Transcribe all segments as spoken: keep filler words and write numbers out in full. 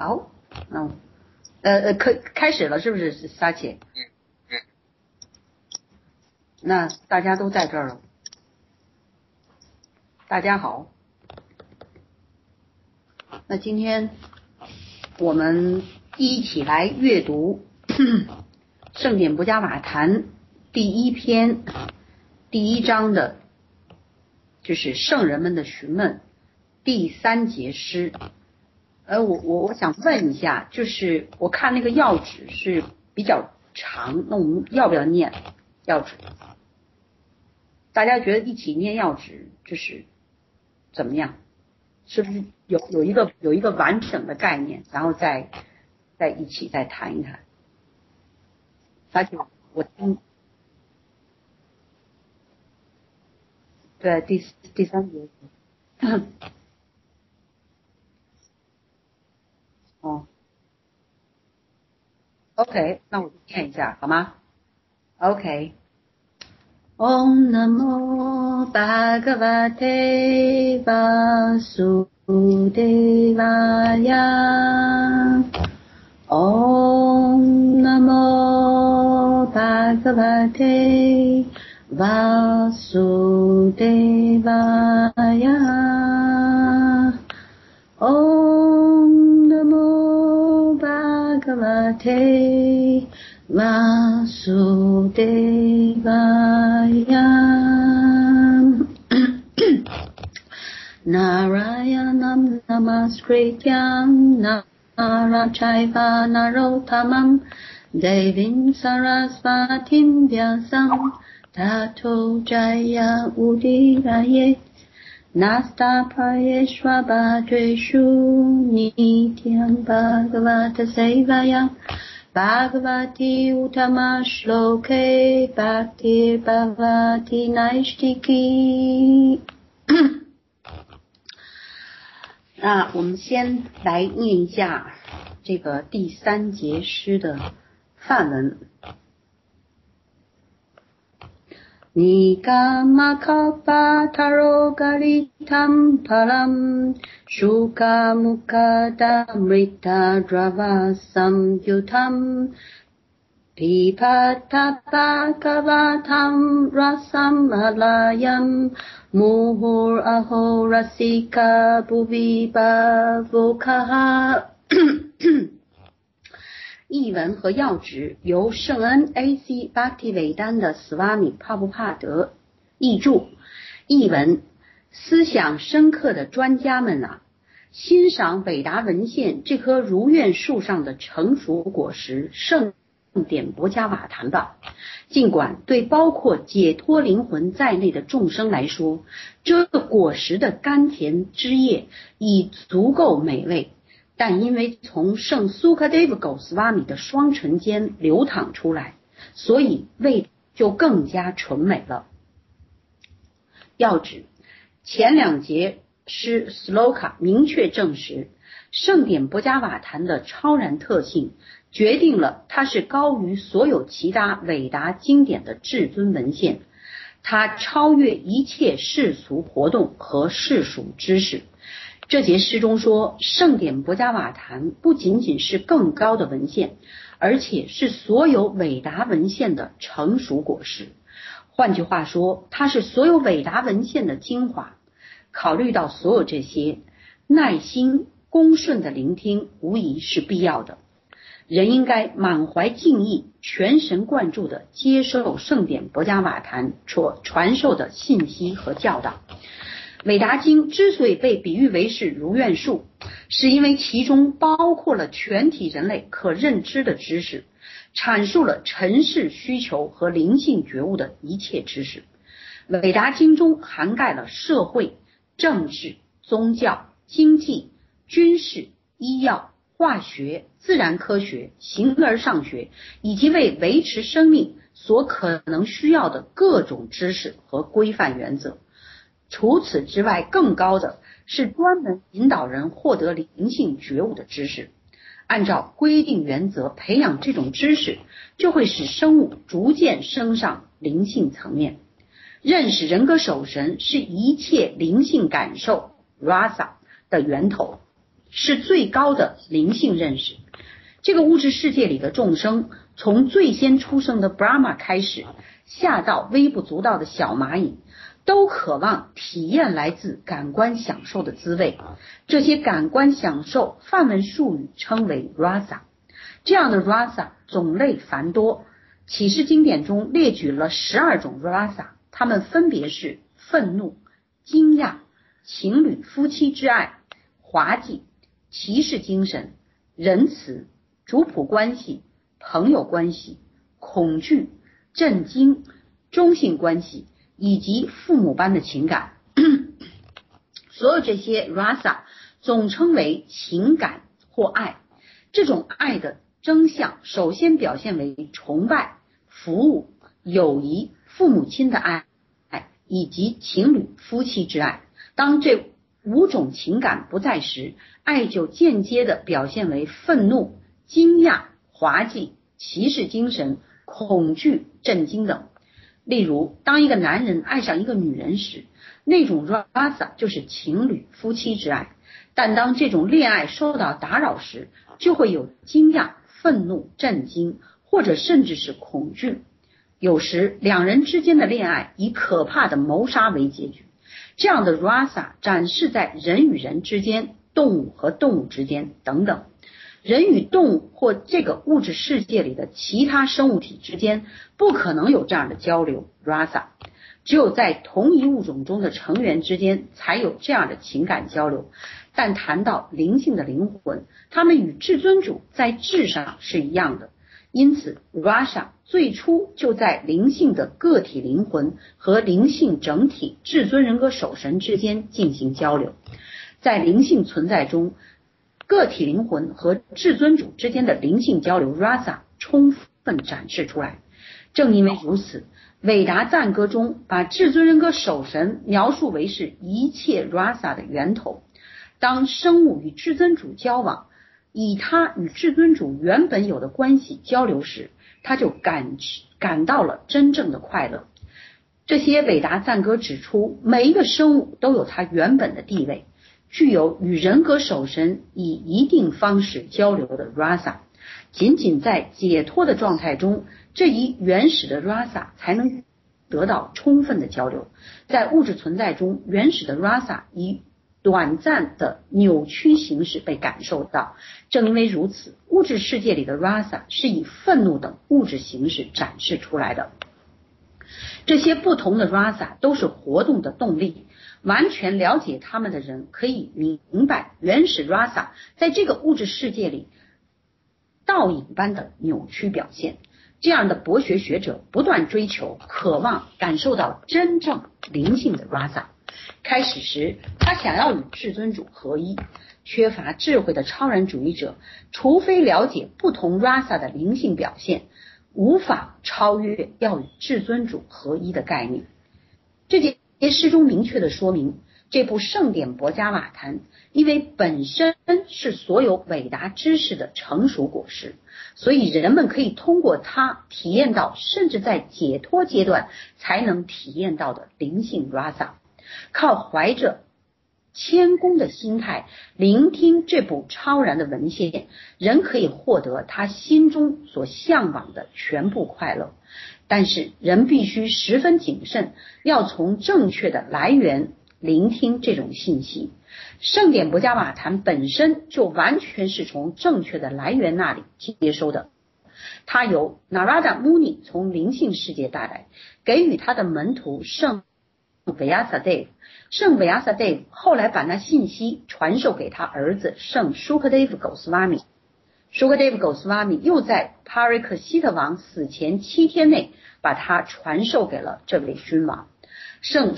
好，嗯，呃呃，可开始了是不是，撒姐？ 嗯嗯。 那大家都在这儿了。大家好。那今天我们一起来阅读《圣典博伽瓦坛》第一篇第一章的，就是圣人们的询问第三节诗。呃，我我我想问一下，就是我看那个要旨是比较长，那我们要不要念要旨？大家觉得一起念要旨就是怎么样？是不是有有一个有一个完整的概念，然后再再一起再谈一谈？而且我听，对，第第三节，哦 ，OK， 那我就念一下好吗 ？OK。Om Namo Bhagavate Vasudevaya. Om Namo Bhagavate Vasudevaya. Om Namo Bhagavate Vasudevaya. Narayanam Namaskrityam Narachaiva Narottamam Devim Sarasvatim Vyasam Tato Jaya Udiraye Nastapayeshva Bhadreshu Nityam Bhagavata Sevaya Bhagavati Uttama Shloke Bhaktir Bhavati Naishtiki 那我们先来念一下这个第三节诗的范文。Nikamaka tarogalitam palam shuka mukadamrita dravasam yutam pipata bhagavatam rasam alayam muhur aho rasika bhuvi bhavokaha 译文和要旨由圣恩 A C Bhaktivedanta Swami Prabhupada 译著。译文：思想深刻的专家们啊，欣赏伟达文献这棵如愿树上的成熟果实圣典博伽瓦坛吧。尽管对包括解脱灵魂在内的众生来说，这果实的甘甜汁液已足够美味，但因为从圣苏卡德夫狗斯瓦米的双唇间流淌出来，所以味就更加纯美了。要旨：前两节诗 sloka 明确证实，圣典博伽瓦坛的超然特性决定了它是高于所有其他伟达经典的至尊文献，它超越一切世俗活动和世俗知识。这节诗中说，圣典博伽瓦坛不仅仅是更高的文献，而且是所有伟达文献的成熟果实。换句话说，它是所有伟达文献的精华。考虑到所有这些，耐心恭顺的聆听无疑是必要的。人应该满怀敬意，全神贯注地接受圣典博伽瓦坛所传授的信息和教导。伟达经之所以被比喻为是如愿树，是因为其中包括了全体人类可认知的知识，阐述了尘世需求和灵性觉悟的一切知识。伟达经中涵盖了社会、政治、宗教、经济、军事、医药、化学、自然科学、形而上学，以及为维持生命所可能需要的各种知识和规范原则。除此之外，更高的是专门引导人获得灵性觉悟的知识。按照规定原则培养这种知识，就会使生物逐渐升上灵性层面。认识人格守神是一切灵性感受 rasa 的源头。 是最高的灵性认识。这个物质世界里的众生，从最先出生的 Brahma 开始，下到微不足道的小蚂蚁，都渴望体验来自感官享受的滋味。这些感官享受梵文术语称为 rasa。 这样的 rasa 种类繁多，启示经典中列举了十二种 rasa， 它们分别是愤怒、惊讶、情侣夫妻之爱、滑稽、骑士精神、仁慈、主仆关系、朋友关系、恐惧、震惊、中性关系以及父母般的情感。所有这些 rasa 总称为情感或爱。这种爱的征象首先表现为崇拜、服务、友谊、父母亲的爱以及情侣夫妻之爱。当这五种情感不在时，爱就间接的表现为愤怒、惊讶、滑稽、骑士精神、恐惧、震惊等。例如，当一个男人爱上一个女人时，那种 rasa 就是情侣夫妻之爱。但当这种恋爱受到打扰时，就会有惊讶、愤怒、震惊，或者甚至是恐惧。有时两人之间的恋爱以可怕的谋杀为结局。这样的 rasa 展示在人与人之间、动物和动物之间等等。人与动物或这个物质世界里的其他生物体之间不可能有这样的交流 rasa， 只有在同一物种中的成员之间才有这样的情感交流。但谈到灵性的灵魂，他们与至尊主在质上是一样的，因此 rasa 最初就在灵性的个体灵魂和灵性整体至尊人格守神之间进行交流。在灵性存在中，个体灵魂和至尊主之间的灵性交流 rasa 充分展示出来。正因为如此，伟达赞歌中把至尊人格守神描述为是一切 rasa 的源头。当生物与至尊主交往，以他与至尊主原本有的关系交流时，他就感感到了真正的快乐。这些伟达赞歌指出，每一个生物都有它原本的地位，具有与人格守神以一定方式交流的 rasa。 仅仅在解脱的状态中，这一原始的 rasa 才能得到充分的交流。在物质存在中，原始的 rasa 以短暂的扭曲形式被感受到。正因为如此，物质世界里的 rasa 是以愤怒等物质形式展示出来的。这些不同的 rasa 都是活动的动力，完全了解他们的人可以明白原始 rasa 在这个物质世界里倒影般的扭曲表现。这样的博学学者不断追求、渴望感受到真正灵性的 rasa。开始时，他想要与至尊主合一。缺乏智慧的超然主义者，除非了解不同 rasa 的灵性表现，无法超越要与至尊主合一的概念。这节诗中明确的说明，这部圣典博伽瓦坛因为本身是所有伟大知识的成熟果实，所以人们可以通过它体验到甚至在解脱阶段才能体验到的灵性 rasa。靠怀着谦恭的心态聆听这部超然的文献，人可以获得他心中所向往的全部快乐。但是人必须十分谨慎，要从正确的来源聆听这种信息。圣典博伽瓦坛本身就完全是从正确的来源那里接收的。它由 Narada Muni 从灵性世界带来，给予他的门徒圣Vyasadeva。圣 Vyasadeva 后来把那信息传授给他儿子圣 Shukadeva Goswami。 Shukadeva Goswami 又在帕瑞克希特王死前七天内把它传授给了这位君王。圣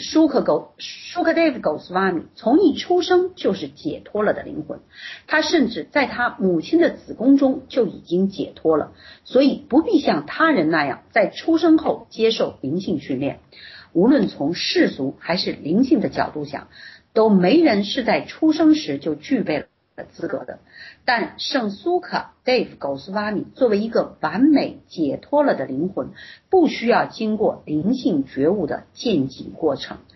Shukadeva Goswami 从一出生就是解脱了的灵魂，他甚至在他母亲的子宫中就已经解脱了，所以不必像他人那样在出生后接受灵性训练。无论从世俗还是灵性的角度想，都没人是在出生时就具备了资格的。但圣苏卡 Dave Goswami 作为一个完美解脱了的灵魂，不需要经过灵性觉悟的渐进过程。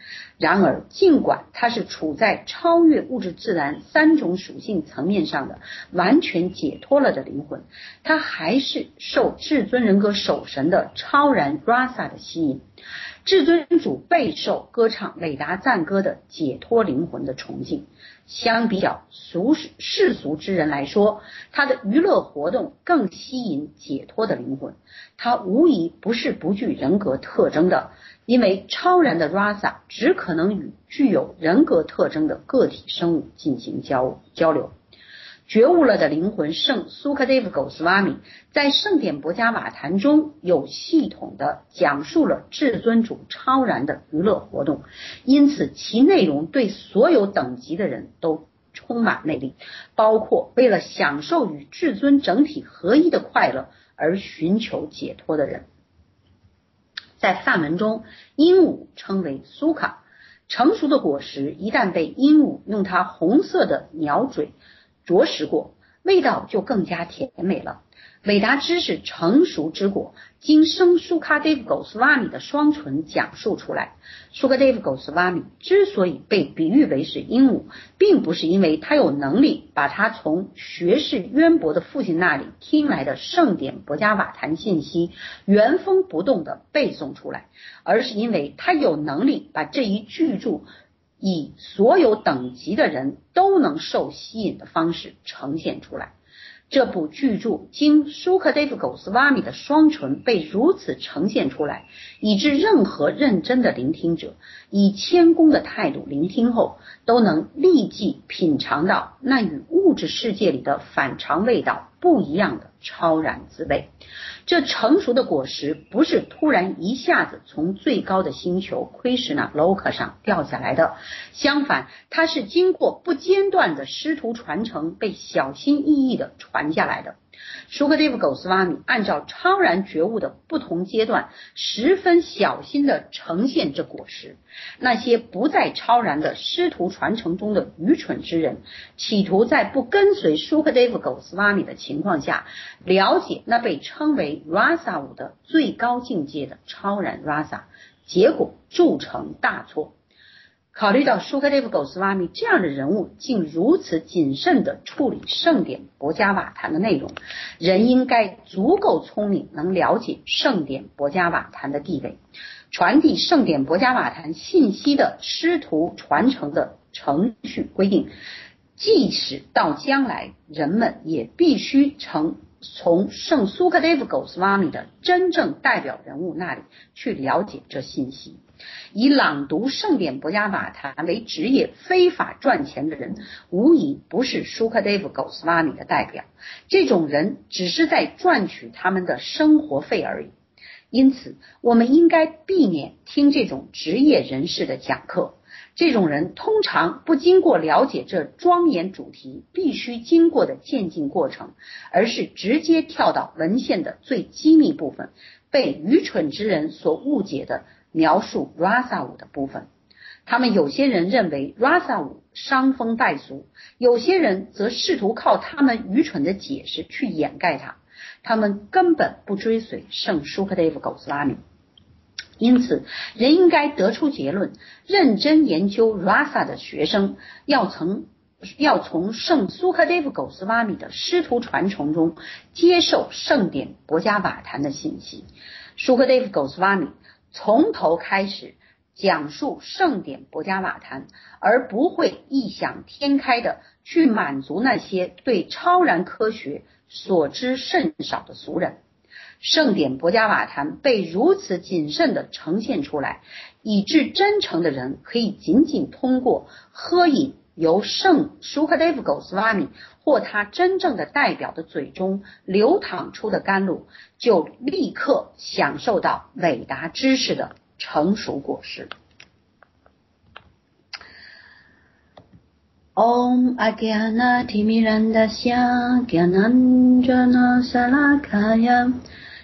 然而，尽管它是处在超越物质自然三种属性层面上的完全解脱了的灵魂，它还是受至尊人格守神的超然 Rasa 的吸引。至尊主备受歌唱伟达赞歌的解脱灵魂的崇敬。相比较俗世俗之人来说，他的娱乐活动更吸引解脱的灵魂。他无疑不是不具人格特征的，因为超然的 Rasa 只可能与具有人格特征的个体生物进行交交流。觉悟了的灵魂圣苏克德夫狗斯瓦米在圣典博加瓦坛中有系统的讲述了至尊主超然的娱乐活动，因此其内容对所有等级的人都充满魅力，包括为了享受与至尊整体合一的快乐而寻求解脱的人。在梵文中，鹦鹉称为苏卡，成熟的果实一旦被鹦鹉用它红色的鸟嘴啄食过，味道就更加甜美了。伟达知识成熟之果，经生苏卡德夫狗斯瓦米的双唇讲述出来。苏卡德夫狗斯瓦米之所以被比喻为是鹦鹉，并不是因为他有能力把他从学识渊博的父亲那里听来的圣典博加瓦坛信息原封不动地背诵出来，而是因为他有能力把这一巨著以所有等级的人都能受吸引的方式呈现出来。这部巨著经苏克德夫狗斯瓦米的双唇被如此呈现出来，以致任何认真的聆听者以谦恭的态度聆听后，都能立即品尝到那与物质世界里的反常味道不一样的超然滋味。这成熟的果实不是突然一下子从最高的星球奎什纳 Loka 上掉下来的，相反，它是经过不间断的师徒传承被小心翼翼地传下来的。舒克德夫狗斯瓦米按照超然觉悟的不同阶段，十分小心地呈现这果实。那些不在超然的师徒传承中的愚蠢之人，企图在不跟随舒克德夫狗斯瓦米的情况下，了解那被称为 Rasa 五的最高境界的超然 Rasa， 结果铸成大错。考虑到舒克德夫狗斯瓦米这样的人物竟如此谨慎地处理圣典博加瓦坛的内容，人应该足够聪明，能了解圣典博加瓦坛的地位。传递圣典博加瓦坛信息的师徒传承的程序规定，即使到将来人们也必须成从圣苏克德夫狗斯瓦米的真正代表人物那里去了解这信息。以朗读圣典博加瓦坛为职业非法赚钱的人，无疑不是舒克德夫狗斯瓦米的代表，这种人只是在赚取他们的生活费而已。因此我们应该避免听这种职业人士的讲课，这种人通常不经过了解这庄严主题必须经过的渐进过程，而是直接跳到文献的最机密部分，被愚蠢之人所误解的描述 Rasa 五的部分。他们有些人认为 Rasa 五伤风败俗，有些人则试图靠他们愚蠢的解释去掩盖它，他们根本不追随圣舒克德夫狗斯瓦米。因此人应该得出结论，认真研究 Rasa 的学生要从要从圣苏克德夫狗斯瓦米的师徒传承中接受圣典博加瓦坛的信息。舒克德夫狗斯瓦米从头开始讲述圣典博加瓦坛，而不会异想天开的去满足那些对超然科学所知甚少的俗人。圣典博加瓦坛被如此谨慎地呈现出来，以致真诚的人可以仅仅通过喝饮由圣舒克德夫狗斯瓦米或他真正的代表的嘴中流淌出的甘露，就立刻享受到伟大知识的成熟果实。Om Agyana Timirandasya Gyananjana Salakaya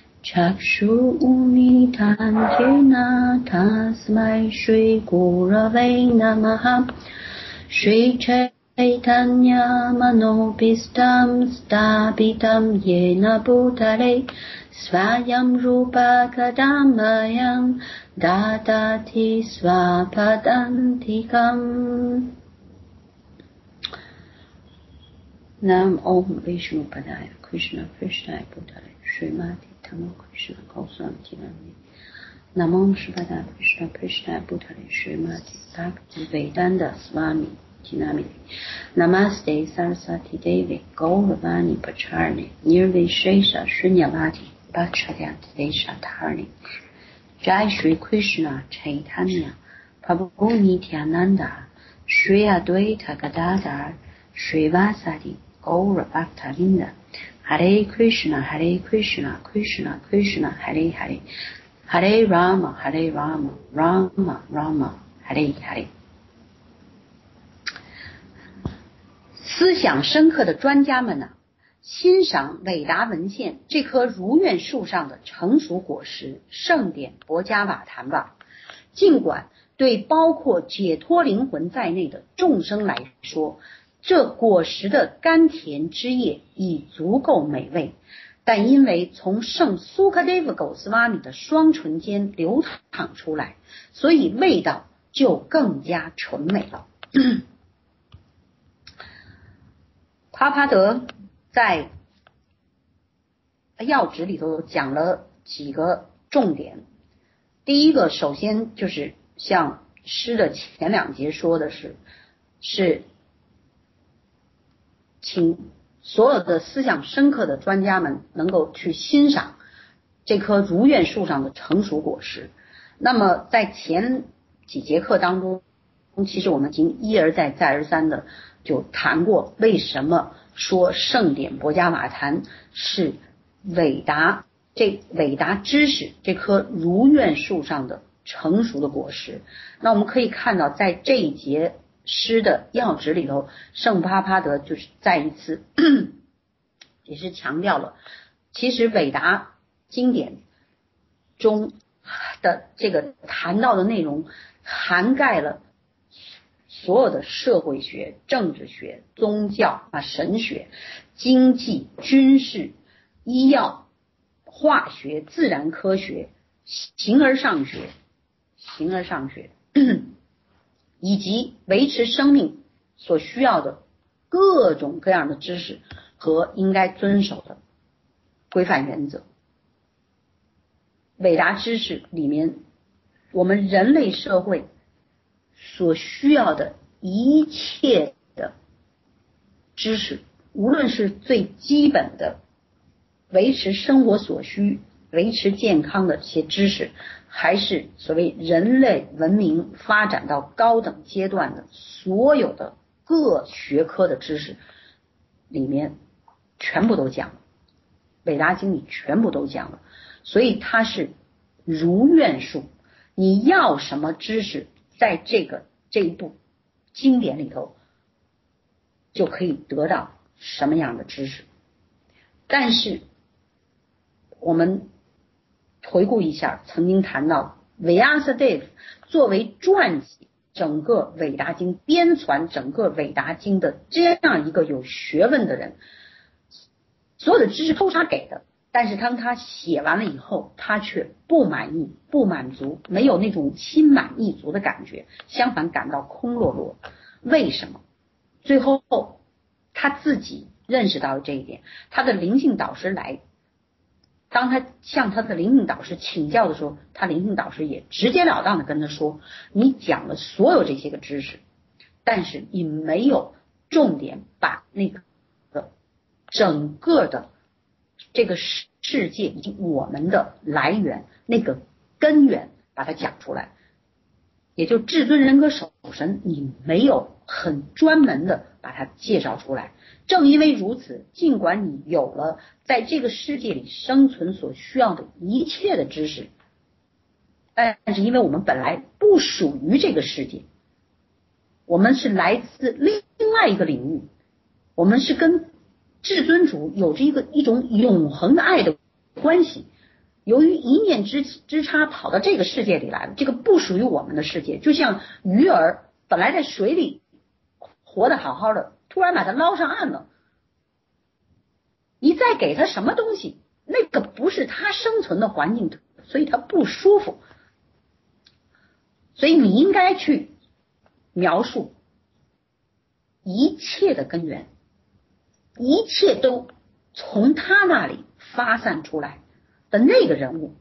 Chakshu Unitan Jena Tasmai Shri Gurave Namaha Shri Chaitanya Manopistam Stapitam Yena Bhutale Svayam Rupa Kadamayam Dadati Swapadantikam Nam Om Vishnu Padaya Krishna Krishna Bhutale Srimati Tamo Krishna Goswami Nami Namo Shivaya Krishna Krishna Bhutale Srimati Bhakti Vedanta Swami Nami Namaste Saraswati Devi Gauravani Pacharni Nirvishesha Shunyavati Bhattacharya Desha Dharni Jai Shri Krishna Chaitanya Prabhu Nityananda Shri Advaita Gadadhar Shri Vasadi Gaura Bhaktavinda Hare Krishna Hare Krishna Krishna Krishna Hare Hare Hare Rama Hare Rama Rama Rama Hare Hare。思想深刻的专家们啊，欣赏伟达文献这棵如愿树上的成熟果实圣典博伽瓦坛吧。尽管对包括解脱灵魂在内的众生来说，这果实的甘甜汁液已足够美味，但因为从圣苏克德夫狗斯瓦米的双唇间流淌出来，所以味道就更加纯美了。帕帕德在要旨里头讲了几个重点。第一个，首先就是像诗的前两节说的是，是请所有的思想深刻的专家们能够去欣赏这棵如愿树上的成熟果实。那么在前几节课当中，其实我们已经一而再再而三的就谈过，为什么说圣典博伽瓦坛是伟达这伟达知识这棵如愿树上的成熟的果实。那我们可以看到，在这一节诗的要旨里头，圣帕帕德就是再一次也是强调了，其实伟达经典中的这个谈到的内容涵盖了所有的社会学、政治学、宗教啊、神学、经济、军事、医药、化学、自然科学、形而上学、形而上学以及维持生命所需要的各种各样的知识和应该遵守的规范原则。伟达知识里面，我们人类社会所需要的一切的知识，无论是最基本的维持生活所需、维持健康的这些知识，还是所谓人类文明发展到高等阶段的所有的各学科的知识里面全部都讲了，伟达经里全部都讲了。所以它是如愿树，你要什么知识，在这个这一部经典里头就可以得到什么样的知识。但是我们回顾一下曾经谈到Vyasadeva作为撰写整个伟达经、编纂整个伟达经的这样一个有学问的人，所有的知识都是他给的，但是当他写完了以后，他却不满意、不满足，没有那种心满意足的感觉，相反感到空落落。为什么？最后他自己认识到这一点，他的灵性导师来，当他向他的灵性导师请教的时候，他灵性导师也直截了当的跟他说，你讲了所有这些个知识，但是你没有重点把那个整个的这个世界以及我们的来源那个根源把它讲出来，也就至尊人格守神你没有很专门的把它介绍出来。正因为如此，尽管你有了在这个世界里生存所需要的一切的知识，但是因为我们本来不属于这个世界，我们是来自另外一个领域，我们是跟至尊主有着一个一种永恒的爱的关系，由于一念之之差跑到这个世界里来了，这个不属于我们的世界，就像鱼儿本来在水里活得好好的，突然把它捞上岸了，你再给它什么东西， 那个不是他生存的环境，所以他不舒服。所以你应该去描述一切的根源，一切都从他那里发散出来的那个人物。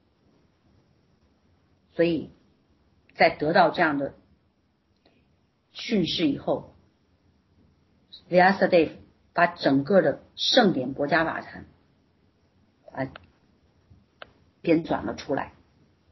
所以在得到这样的训示以后，Vyasadeva把整个的圣典博伽瓦坛啊编纂了出来。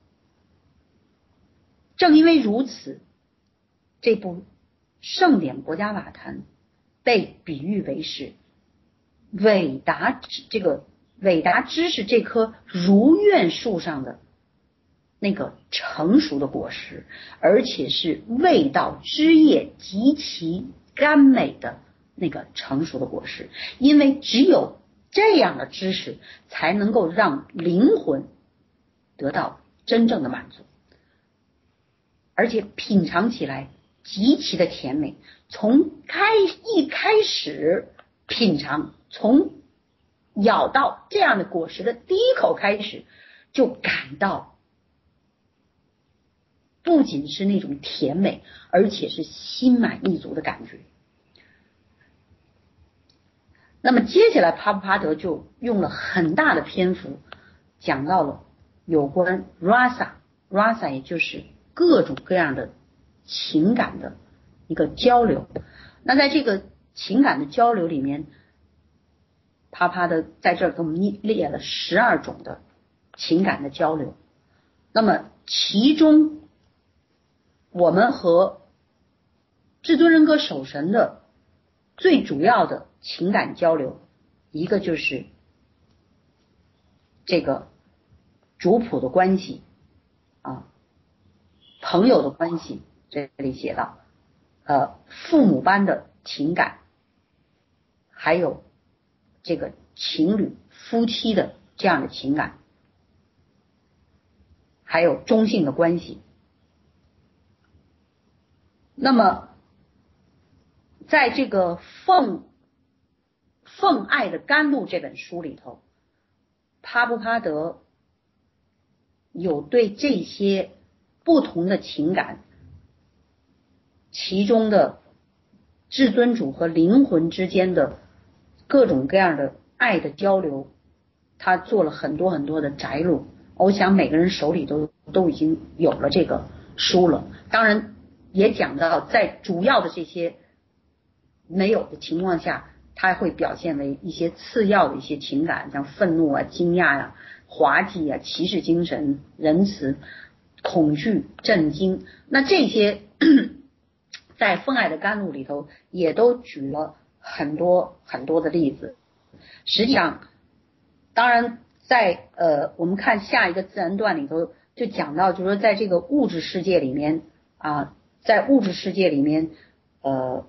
正因为如此，这部圣典博伽瓦坛被比喻为是伟达这个伟达知识这棵如愿树上的那个成熟的果实，而且是味道汁液极其甘美的那个成熟的果实。因为只有这样的知识才能够让灵魂得到真正的满足，而且品尝起来极其的甜美。从开一开始品尝，从咬到这样的果实的第一口开始，就感到不仅是那种甜美，而且是心满意足的感觉。那么接下来帕布帕德就用了很大的篇幅讲到了有关 rasa rasa 也就是各种各样的情感的一个交流。那在这个情感的交流里面，帕帕德在这儿给我们列了十二种的情感的交流。那么其中我们和至尊人格守神的最主要的情感交流，一个就是这个主仆的关系啊，朋友的关系，这里写到呃父母般的情感，还有这个情侣夫妻的这样的情感，还有中性的关系。那么在这个奉奉爱的甘露这本书里头，帕布帕德有对这些不同的情感，其中的至尊主和灵魂之间的各种各样的爱的交流，他做了很多很多的摘录。我想每个人手里都都已经有了这个书了。当然也讲到在主要的这些没有的情况下，它会表现为一些次要的一些情感，像愤怒啊、惊讶呀、啊、滑稽啊、骑士精神、仁慈、恐惧、震惊。那这些在奉爱的甘露里头也都举了很多很多的例子。实际上当然在呃我们看下一个自然段里头就讲到，就是说在这个物质世界里面啊，在物质世界里面呃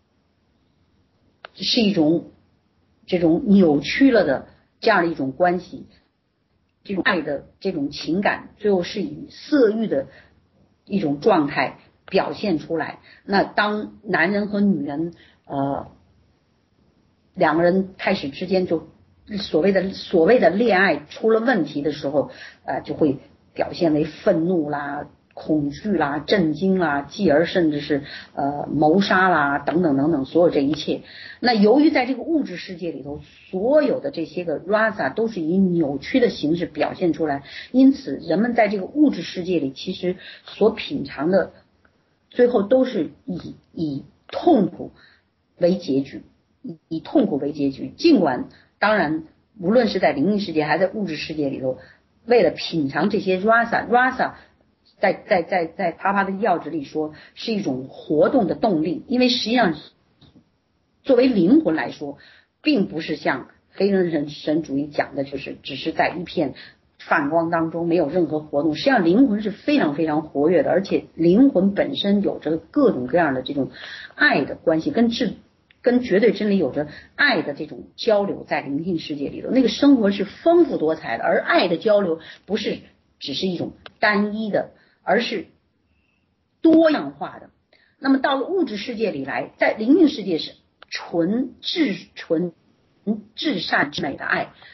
是一种这种扭曲了的这样的一种关系，这种爱的这种情感最后是以色欲的一种状态表现出来。那当男人和女人呃两个人开始之间就所谓的所谓的恋爱出了问题的时候，呃就会表现为愤怒啦、恐惧啦、震惊啦，继而甚至是呃谋杀啦等等等等，所有这一切。那由于在这个物质世界里头，所有的这些个 rasa 都是以扭曲的形式表现出来，因此人们在这个物质世界里其实所品尝的最后都是以以痛苦为结局，以以痛苦为结局。尽管当然无论是在灵异世界还是在物质世界里头，为了品尝这些 rasa rasa 在在在在帕帕的要旨里说是一种活动的动力。因为实际上作为灵魂来说，并不是像非人神主义讲的就是只是在一片泛光当中没有任何活动。实际上灵魂是非常非常活跃的，而且灵魂本身有着各种各样的这种爱的关系，跟至跟绝对真理有着爱的这种交流。在灵性世界里头，那个生活是丰富多彩的，而爱的交流不是只是一种单一的，而是多样化的。那么到了物质世界里来，在灵性世界是纯至纯至善至美的爱，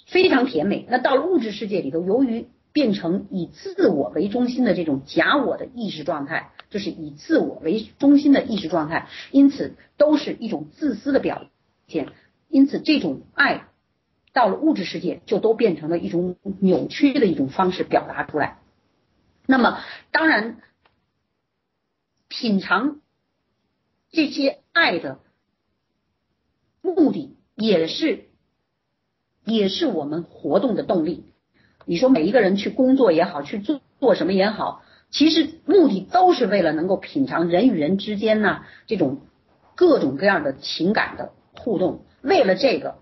非常甜美。那到了物质世界里头，由于变成以自我为中心的这种假我的意识状态，就是以自我为中心的意识状态，因此都是一种自私的表现。因此这种爱到了物质世界就都变成了一种扭曲的一种方式表达出来。那么当然品尝这些爱的目的也是也是我们活动的动力。你说每一个人去工作也好，去做做什么也好，其实目的都是为了能够品尝人与人之间呢这种各种各样的情感的互动，为了这个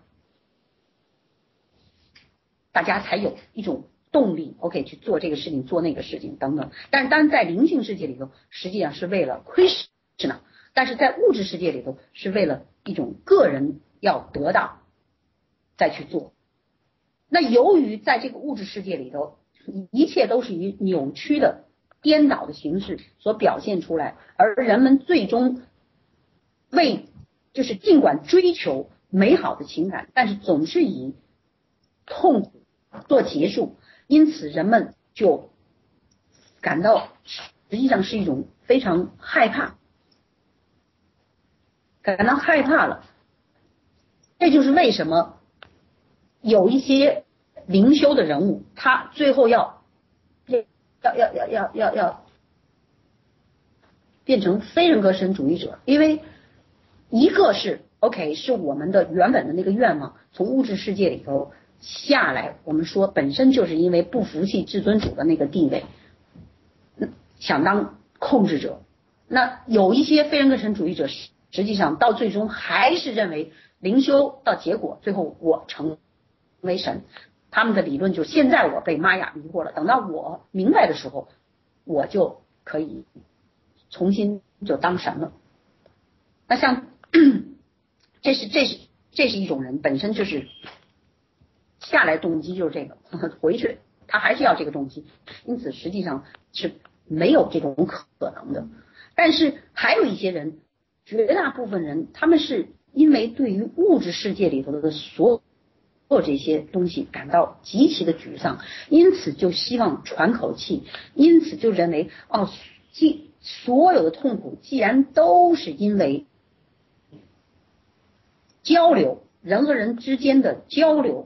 大家才有一种动力 OK 去做这个事情做那个事情等等。但是当然在灵性世界里头实际上是为了亏是呢，但是在物质世界里头是为了一种个人要得到再去做。那由于在这个物质世界里头一切都是以扭曲的颠倒的形式所表现出来，而人们最终为就是尽管追求美好的情感，但是总是以痛苦做结束，因此人们就感到实际上是一种非常害怕，感到害怕了。这就是为什么有一些灵修的人物，他最后要要要要要要要变成非人格神主义者，因为一个是 OK 是我们的原本的那个愿望从物质世界里头下来，我们说本身就是因为不服气至尊主的那个地位，想当控制者。那有一些非人格神主义者实际上到最终还是认为灵修到结果最后我成为神，他们的理论就是现在我被玛雅迷惑了，等到我明白的时候我就可以重新就当神了。那像这是这是这是一种人本身就是下来动机就是这个，回去他还是要这个动机，因此实际上是没有这种可能的。但是还有一些人，绝大部分人他们是因为对于物质世界里头的所有这些东西感到极其的沮丧，因此就希望喘口气，因此就认为哦，既所有的痛苦既然都是因为交流人和人之间的交流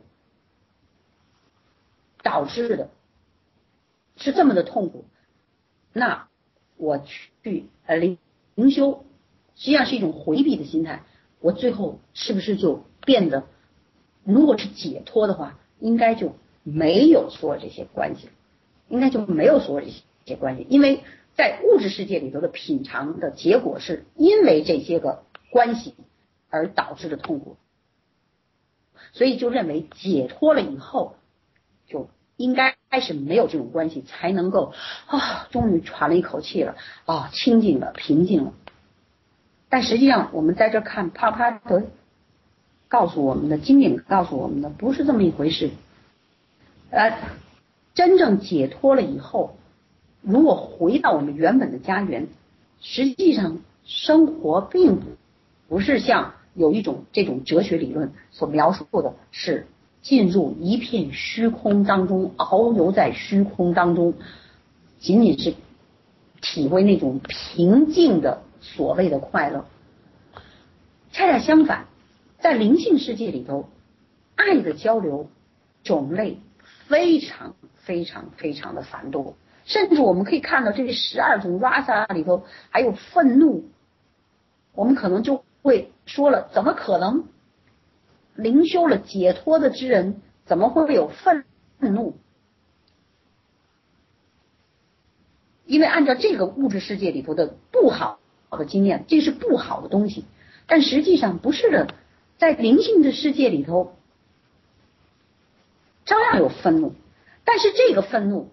导致的，是这么的痛苦，那我去呃灵灵修实际上是一种回避的心态，我最后是不是就变得，如果是解脱的话，应该就没有所有这些关系，应该就没有所有这些关系，因为在物质世界里头的品尝的结果是因为这些个关系而导致的痛苦，所以就认为解脱了以后就应该是没有这种关系，才能够啊，终于喘了一口气了啊，清静了，平静了。但实际上我们在这看帕帕德告诉我们的经典告诉我们的不是这么一回事。呃，真正解脱了以后，如果回到我们原本的家园，实际上生活并不不是像有一种这种哲学理论所描述的是进入一片虚空当中，遨游在虚空当中，仅仅是体会那种平静的所谓的快乐。恰恰相反，在灵性世界里头，爱的交流种类非常非常非常的繁多，甚至我们可以看到这十二种 rasa 里头还有愤怒，我们可能就会说了，怎么可能灵修了解脱的之人怎么会有愤怒？因为按照这个物质世界里头的不好的经验，这是不好的东西，但实际上不是的，在灵性的世界里头照样有愤怒，但是这个愤怒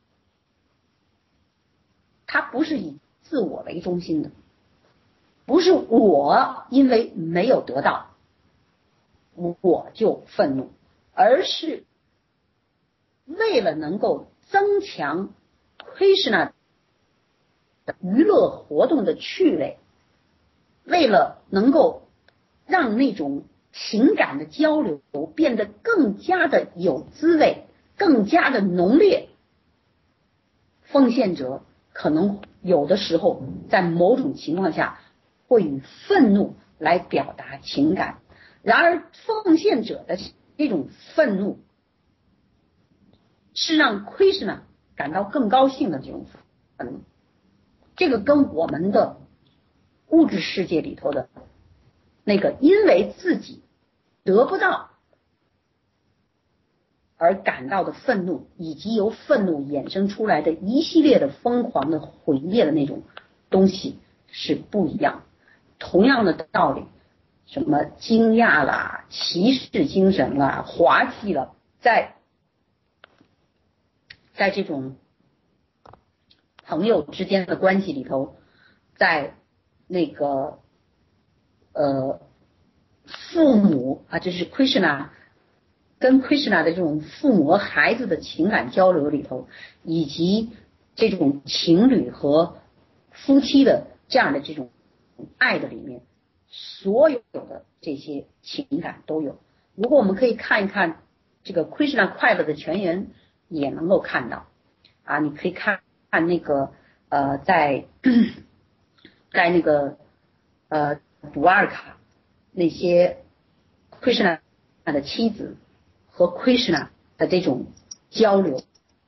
它不是以自我为中心的，不是我因为没有得到我就愤怒，而是为了能够增强 Krishna 的娱乐活动的趣味，为了能够让那种情感的交流变得更加的有滋味，更加的浓烈。奉献者可能有的时候在某种情况下会以愤怒来表达情感，然而奉献者的这种愤怒是让奎什纳感到更高兴的这种愤怒。这个跟我们的物质世界里头的那个因为自己得不到而感到的愤怒，以及由愤怒衍生出来的一系列的疯狂的毁灭的那种东西是不一样。同样的道理，什么惊讶啦、骑士精神啦、滑稽了，在在这种朋友之间的关系里头，在那个呃父母啊，这是奎什纳跟奎什纳的这种父母和孩子的情感交流里头，以及这种情侣和夫妻的这样的这种爱的里面，所有的这些情感都有。如果我们可以看一看这个奎什纳快乐的泉源，也能够看到啊，你可以看看那个呃在在那个呃杜瓦尔卡那些奎什纳的妻子和奎什纳的这种交流，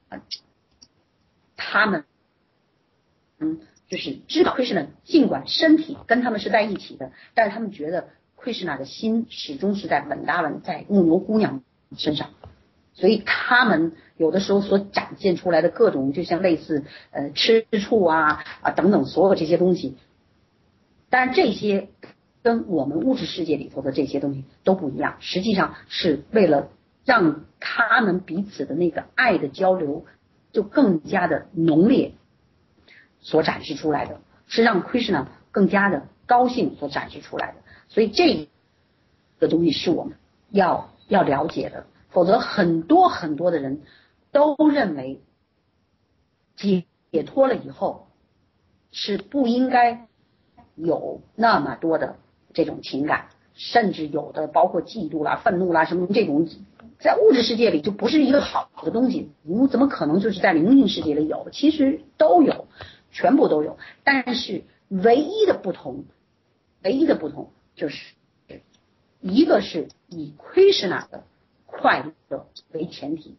他们嗯就是知道奎什纳尽管身体跟他们是在一起的，但是他们觉得奎什纳的心始终是在稳达文在牧牛姑娘身上，所以他们有的时候所展现出来的各种，就像类似呃吃醋啊啊等等所有这些东西，当然这些跟我们物质世界里头的这些东西都不一样，实际上是为了让他们彼此的那个爱的交流就更加的浓烈所展示出来的，是让奎什纳更加的高兴所展示出来的。所以这个东西是我们要要了解的，否则很多很多的人都认为解脱了以后是不应该有那么多的这种情感，甚至有的包括嫉妒啦、愤怒啦什么这种，在物质世界里就不是一个好的东西，你怎么可能就是在灵性世界里有？其实都有，全部都有，但是唯一的不同，唯一的不同就是一个是以奎什纳的快乐为前提，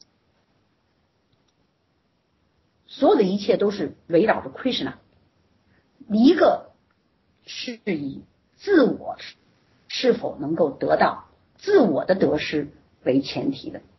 所有的一切都是围绕着奎什纳，一个是以自我是否能够得到自我的得失为前提的。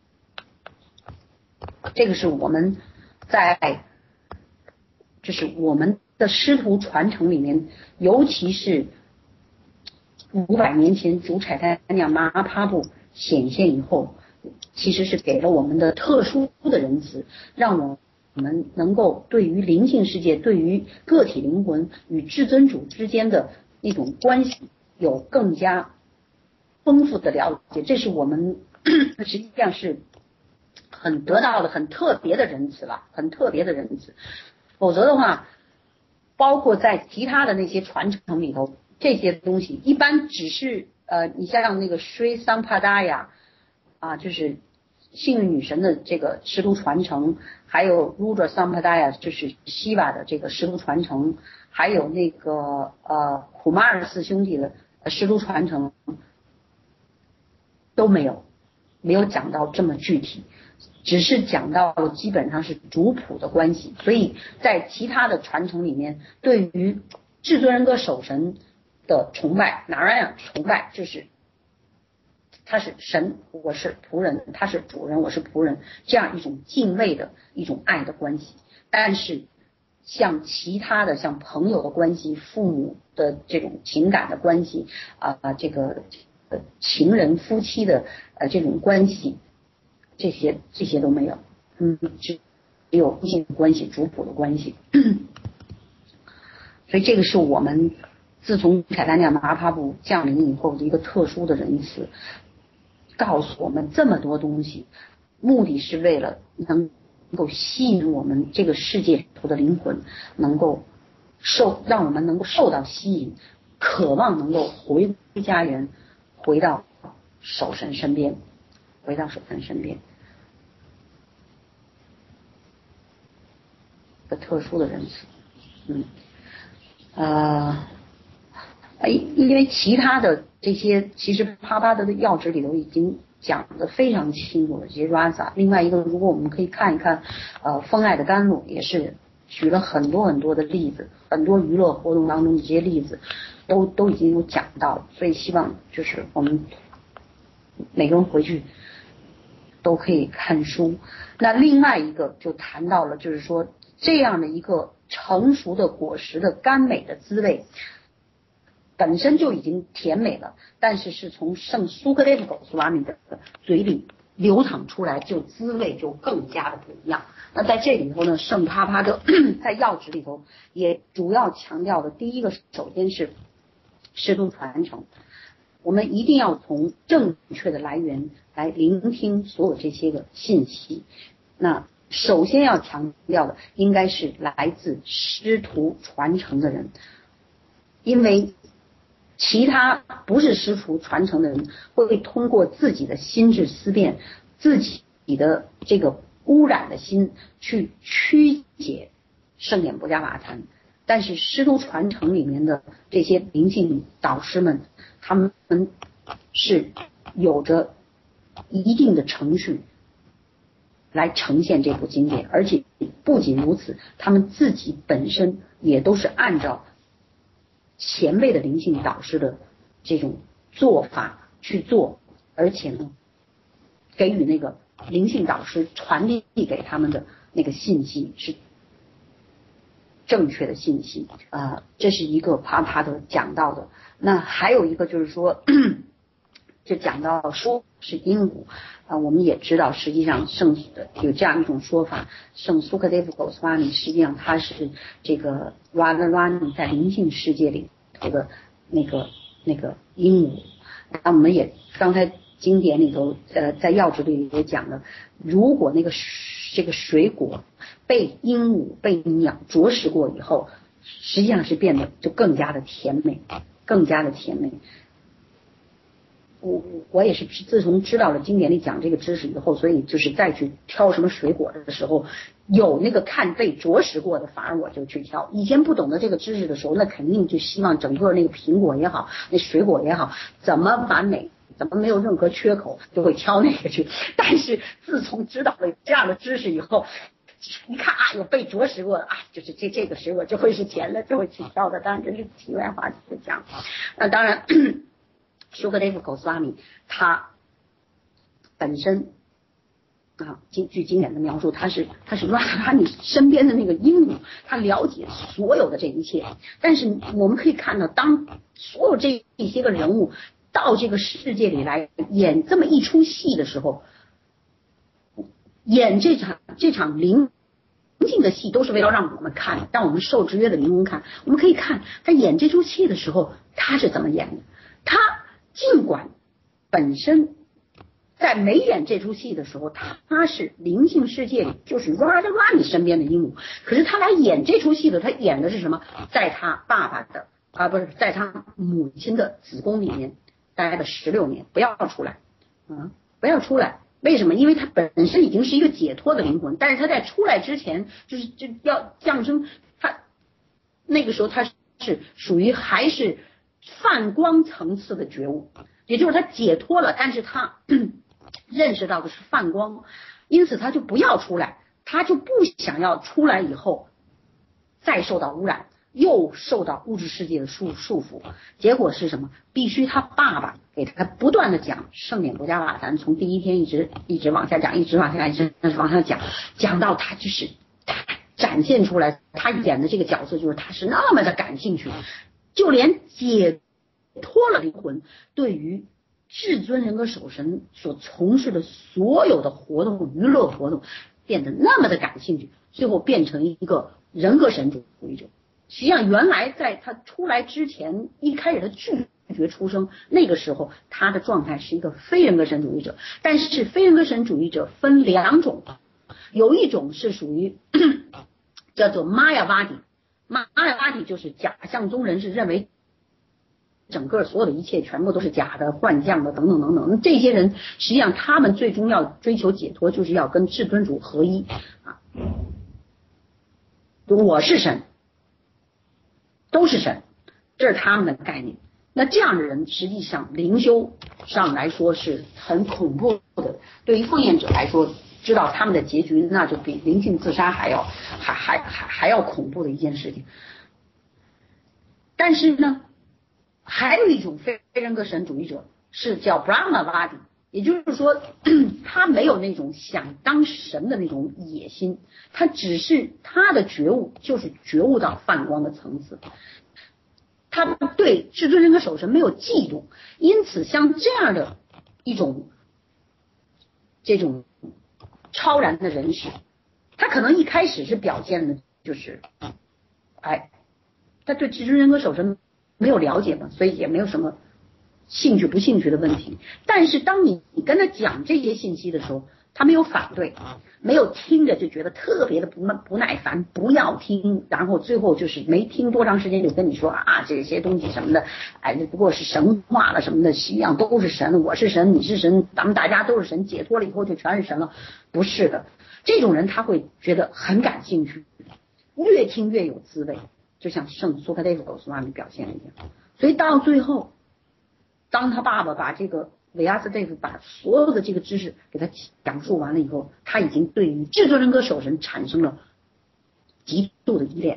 这个是我们在就是我们的师徒传承里面，尤其是五百年前主采丹尼玛哈帕布显现以后，其实是给了我们的特殊的仁慈，让我们能够对于灵性世界，对于个体灵魂与至尊主之间的那种关系有更加丰富的了解。这是我们实际上是很得到的很特别的仁慈了，很特别的仁慈。否则的话，包括在其他的那些传承里头，这些东西一般只是呃，你像那个 Sri Sampadaya 啊，就是幸运女神的这个师徒传承，还有 Rudra Sampadaya 就是西瓦的这个师徒传承，还有那个呃库马尔四兄弟的师徒传承都没有没有讲到这么具体，只是讲到了基本上是主仆的关系。所以在其他的传承里面，对于至尊人格守神的崇拜，哪儿呀崇拜就是他是神，我是仆人，他是主人，我是仆人，这样一种敬畏的一种爱的关系。但是像其他的像朋友的关系、父母的这种情感的关系啊、呃，这个呃情人夫妻的呃这种关系，这些这些都没有，嗯，只只有异性关系、主仆的关系。所以这个是我们自从凯丹尼亚马哈帕布降临以后的一个特殊的仁慈，告诉我们这么多东西，目的是为了能够吸引我们这个世界里头的灵魂，能够受让我们能够受到吸引，渴望能够回归家园， 回到守神身边，回到守神身边。个特殊的仁慈，嗯，呃，因为其他的这些，其实帕帕德的要旨里头已经讲得非常清楚了。这些 rasa， 另外一个，如果我们可以看一看，呃，风爱的甘露也是举了很多很多的例子，很多娱乐活动当中的这些例子，都都已经有讲到了。所以希望就是我们每个人回去都可以看书。那另外一个就谈到了，就是说这样的一个成熟的果实的甘美的滋味，本身就已经甜美了，但是是从圣苏克列夫狗斯瓦米的嘴里流淌出来，就滋味就更加的不一样。那在这里头呢，圣帕帕德在要旨里头也主要强调的，第一个首先是师徒传承，我们一定要从正确的来源来聆听所有这些个信息。那首先要强调的应该是来自师徒传承的人，因为其他不是师徒传承的人会通过自己的心智思辨，自己的这个污染的心去曲解圣典博加瓦坛，但是师徒传承里面的这些灵性导师们，他们是有着一定的程序来呈现这部经典，而且不仅如此，他们自己本身也都是按照前辈的灵性导师的这种做法去做，而且呢，给予那个灵性导师传递给他们的那个信息是正确的信息啊、呃，这是一个帕帕的讲到的。那还有一个就是说，就讲到说是因果啊、呃，我们也知道，实际上圣有这样一种说法，圣苏克列夫狗斯瓦米实际上他是这个 Radharani 在灵性世界里头的那个那个鹦鹉。那我们也刚才经典里头呃在要旨里也讲了，如果那个这个水果被鹦鹉被鸟啄食过以后，实际上是变得就更加的甜美，更加的甜美。我我也是自从知道了经典里讲这个知识以后，所以就是再去挑什么水果的时候，有那个看被啄食过的，反而我就去挑。以前不懂得这个知识的时候，那肯定就希望整个那个苹果也好，那水果也好，怎么完美，怎么没有任何缺口，就会挑那个去。但是自从知道了这样的知识以后，一看啊有被啄食过的啊，就是这这个水果就会是甜的，就会去挑的。当然这是题外话就讲。那当然。苏格雷夫狗斯瓦米他本身啊，据经典的描述，他是他是拉拉你身边的那个鹦鹉，他了解所有的这一切。但是我们可以看到，当所有这一些个人物到这个世界里来演这么一出戏的时候，演这场这场灵性的戏都是为了让我们看，让我们受制约的灵魂看。我们可以看他演这出戏的时候，他是怎么演的。他尽管本身在没演这出戏的时候，他是灵性世界里就是 Radharani 身边的鹦鹉，可是他来演这出戏的，他演的是什么？在他爸爸的啊不是在他母亲的子宫里面待了十六年，不要出来啊，不要出来。为什么？因为他本身已经是一个解脱的灵魂，但是他在出来之前，就是就要降生，他那个时候他是属于还是泛光层次的觉悟，也就是他解脱了，但是他认识到的是泛光，因此他就不要出来，他就不想要出来以后再受到污染，又受到物质世界的束束缚。结果是什么？必须他爸爸给他不断的讲圣典博加瓦坛，从第一天一直一直往下讲，一直往下一直往下讲，讲到他就是展现出来，他演的这个角色就是他是那么的感兴趣。就连解脱了灵魂，对于至尊人格守神所从事的所有的活动、娱乐活动，变得那么的感兴趣，最后变成一个人格神主义者。实际上，原来在他出来之前，一开始他拒绝出生，那个时候他的状态是一个非人格神主义者。但是非人格神主义者分两种，有一种是属于叫做玛雅瓦迪。玛雅瓦迪就是假象中人是认为整个所有的一切全部都是假的、幻象的等等等等。这些人实际上他们最终要追求解脱，就是要跟至尊主合一啊！我是神，都是神，这是他们的概念。那这样的人实际上灵修上来说是很恐怖的，对于奉献者来说，知道他们的结局那就比灵性自杀还要还还还还要恐怖的一件事情。但是呢，还有一种非人格神主义者是叫 Brahmavadi， 也就是说他没有那种想当神的那种野心，他只是他的觉悟就是觉悟到泛光的层次，他对至尊人格守神没有嫉妒，因此像这样的一种这种超然的人士，他可能一开始是表现的就是哎他对至尊人格守神没有了解嘛，所以也没有什么兴趣不兴趣的问题。但是当你你跟他讲这些信息的时候，他没有反对，没有听着就觉得特别的不不耐烦，不要听，然后最后就是没听多长时间就跟你说啊这些东西什么的，哎不过是神话了什么的，实际上都是神，我是神，你是神，咱们大家都是神，解脱了以后就全是神了。不是的，这种人他会觉得很感兴趣，越听越有滋味。就像圣苏克德夫斯瓦米表现的一样，所以到最后，当他爸爸把这个维亚斯大夫把所有的这个知识给他讲述完了以后，他已经对于至尊人格守神产生了极度的依恋。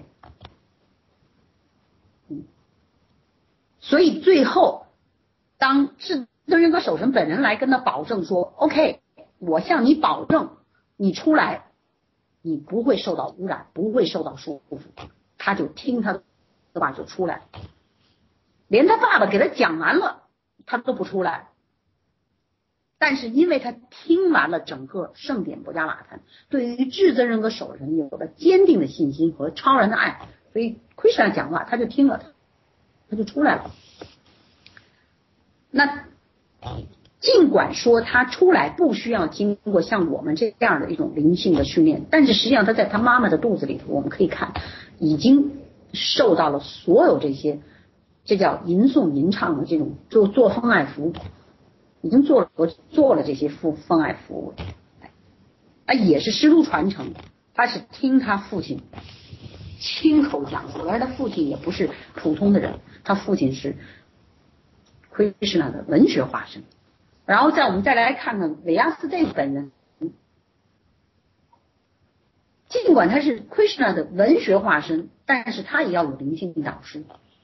嗯，所以最后，当至尊人格守神本人来跟他保证说 ：“OK， 我向你保证，你出来，你不会受到污染，不会受到束缚。”他就听他的话就出来，连他爸爸给他讲完了，他都不出来。但是因为他听完了整个圣典博伽马坛，对于至尊人格守神有了坚定的信心和超然的爱，所以奎什纳讲话他就听了，他就出来了。那尽管说他出来不需要经过像我们这样的一种灵性的训练，但是实际上他在他妈妈的肚子里头，我们可以看已经受到了所有这些，这叫吟诵吟唱的这种做做封爱服，已经做了做了这些封封爱服务，啊也是师徒传承，他是听他父亲亲口讲述，而他父亲也不是普通的人，他父亲是奎什纳的文学化身。然后再我们再来看看维亚斯戴本人，尽管他是奎什纳的文学化身，但是他也要有灵性导师。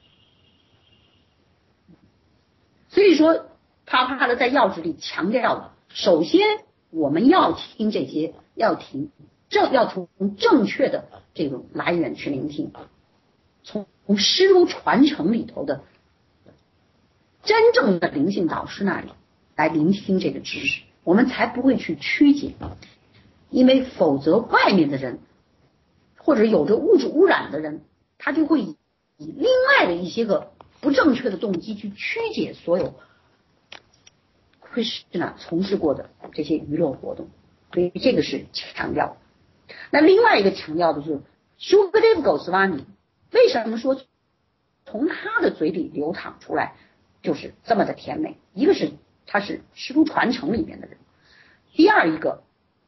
所以说帕帕的在要旨里强调了，首先我们要听这些，要听正要从正确的这种来源去聆听，从从师徒传承里头的真正的灵性导师那里来聆听这个知识，我们才不会去曲解，因为否则外面的人或者有着物质污染的人，他就会以另外的一些个不正确的动机去曲解所有奎什纳从事过的这些娱乐活动，所以这个是强调。那另外一个强调的是苏格德夫狗斯瓦尼，为什么说从他的嘴里流淌出来就是这么的甜美？一个是他是师徒传承里面的人，第二一个，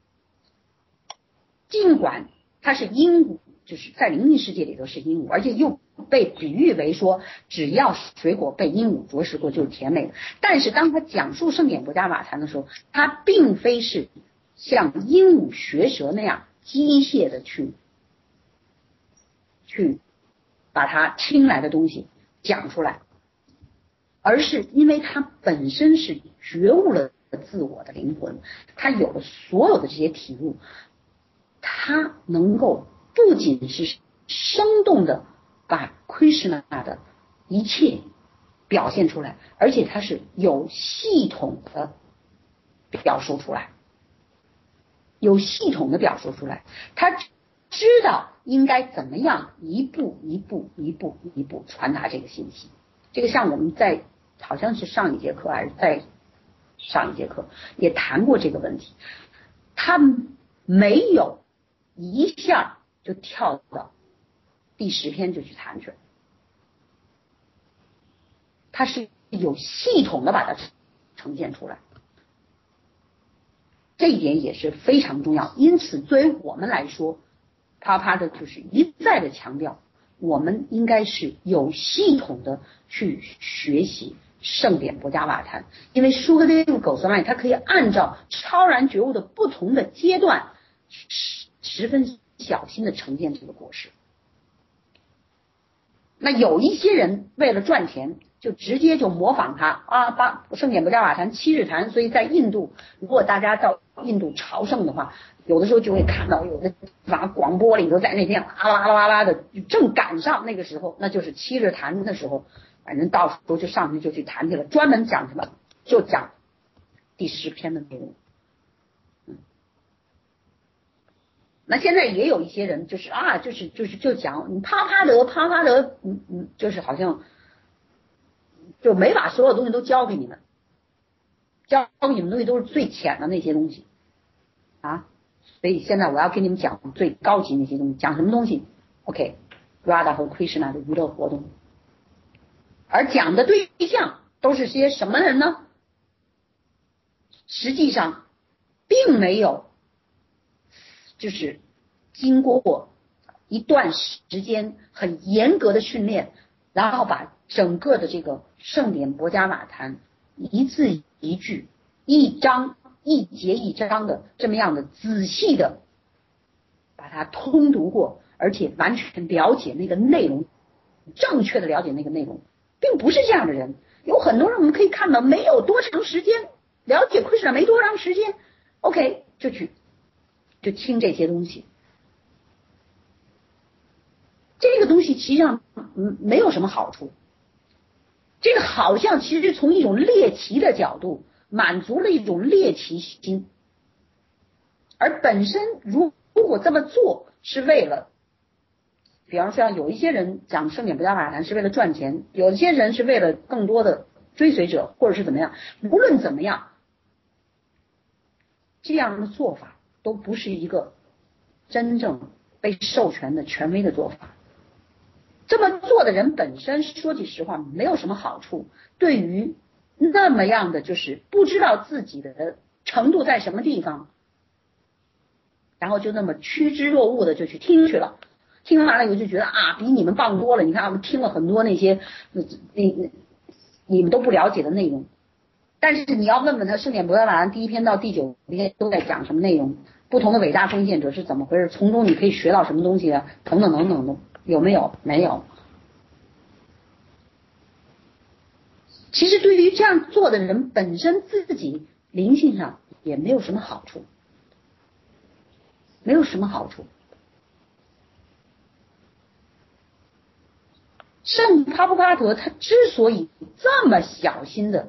尽管他是鹦鹉，就是在灵性世界里头是鹦鹉，而且又被比喻为说只要水果被鹦鹉啄食过就是甜美的，但是当他讲述圣典博伽马坛的时候，他并非是像鹦鹉学舌那样机械的去去把他听来的东西讲出来，而是因为他本身是觉悟了自我的灵魂，他有了所有的这些体悟，他能够不仅是生动的把奎什纳的一切表现出来，而且他是有系统的表述出来，有系统的表述出来，他知道应该怎么样一步一步一步一步传达这个信息。这个像我们在好像是上一节课还是在上一节课也谈过这个问题，他没有一下就跳到第十篇就去谈去了， 它是有系统的把它呈现出来，这一点也是非常重要。因此作为我们来说，啪啪的就是一再的强调，我们应该是有系统的去学习圣典博伽瓦坛，因为舒格列夫狗斯拉米它可以按照超然觉悟的不同的阶段十十分小心的呈现这个果实。那有一些人为了赚钱就直接就模仿他啊，把圣典博伽瓦坛七日坛，所以在印度，如果大家到印度朝圣的话，有的时候就会看到有的地方广播里头在那边哇啦哇啦的，正赶上那个时候，那就是七日坛的时候，反正到时候就上去就去谈去了，专门讲什么，就讲第十篇的内容。嗯，那现在也有一些人就是啊，就是就是就讲你啪啪得啪啪得，嗯嗯，就是好像就没把所有东西都教给你们，教给你们东西都是最浅的那些东西啊。所以现在我要跟你们讲最高级那些东西，讲什么东西 ？OK， Radha 和 Krishna 的娱乐活动，而讲的对象都是些什么人呢？实际上并没有就是经过一段时间很严格的训练，然后把整个的这个圣典博伽瓦坛一字一句一章一节一章的这么样的仔细的把它通读过，而且完全了解那个内容，正确的了解那个内容，并不是这样的人。有很多人我们可以看到没有多长时间了解Krishna，没多长时间 OK 就去就听这些东西，这个东西实际上嗯没有什么好处。这个好像其实从一种猎奇的角度满足了一种猎奇心，而本身如如果这么做是为了，比方说像有一些人讲圣典博伽瓦坛是为了赚钱，有一些人是为了更多的追随者或者是怎么样，无论怎么样，这样的做法都不是一个真正被授权的权威的做法。这么做的人本身说句实话没有什么好处，对于那么样的就是不知道自己的程度在什么地方，然后就那么趋之若鹜的就去听去了，听完了以后就觉得啊比你们棒多了，你看我们听了很多那些你你们都不了解的内容，但是你要问问他圣典博伽瓦坛第一篇到第九篇都在讲什么内容，不同的伟大奉献者是怎么回事，从中你可以学到什么东西啊，等等等等的，有没有？没有。其实对于这样做的人本身自己灵性上也没有什么好处，没有什么好处。圣帕布帕德他之所以这么小心的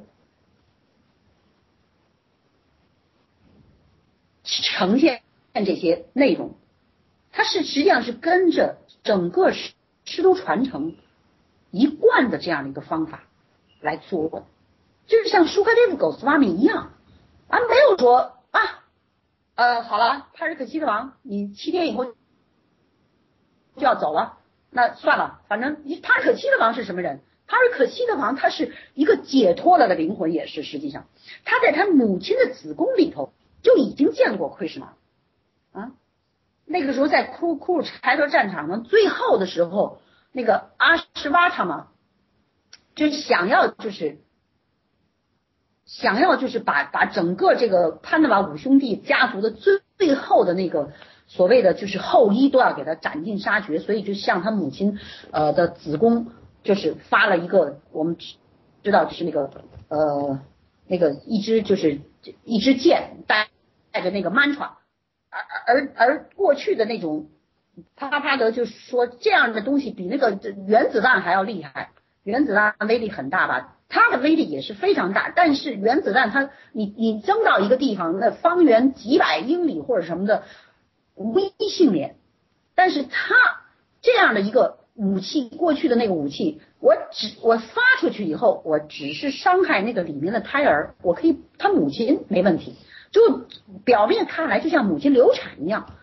呈现这些内容，他是实际上是跟着整个师徒传承一贯的这样的一个方法来做的，就是像舒克列夫狗斯瓦米一样啊，没有说啊呃好了，帕尔可西的王你七天以后就要走了，那算了，反正帕尔可西的王是什么人？帕尔可西的王他是一个解脱了的灵魂，也是实际上他在他母亲的子宫里头就已经见过奎什纳啊。那个时候在库库尔柴德战场呢，最后的时候，那个阿什瓦塔嘛，就想要就是想要就是把把整个这个潘德瓦五兄弟家族的最最后的那个所谓的就是后裔都要给他斩尽杀绝，所以就向他母亲呃的子宫就是发了一个我们知道就是那个呃那个一支就是一支箭带带着那个曼传。而而而过去的那种帕帕德就说这样的东西比那个原子弹还要厉害，原子弹威力很大吧，它的威力也是非常大，但是原子弹它你你扔到一个地方，那方圆几百英里或者什么的微幸免，但是它这样的一个武器，过去的那个武器，我只我发出去以后，我只是伤害那个里面的胎儿，我可以他母亲没问题。就表面看来就像母亲流产一样，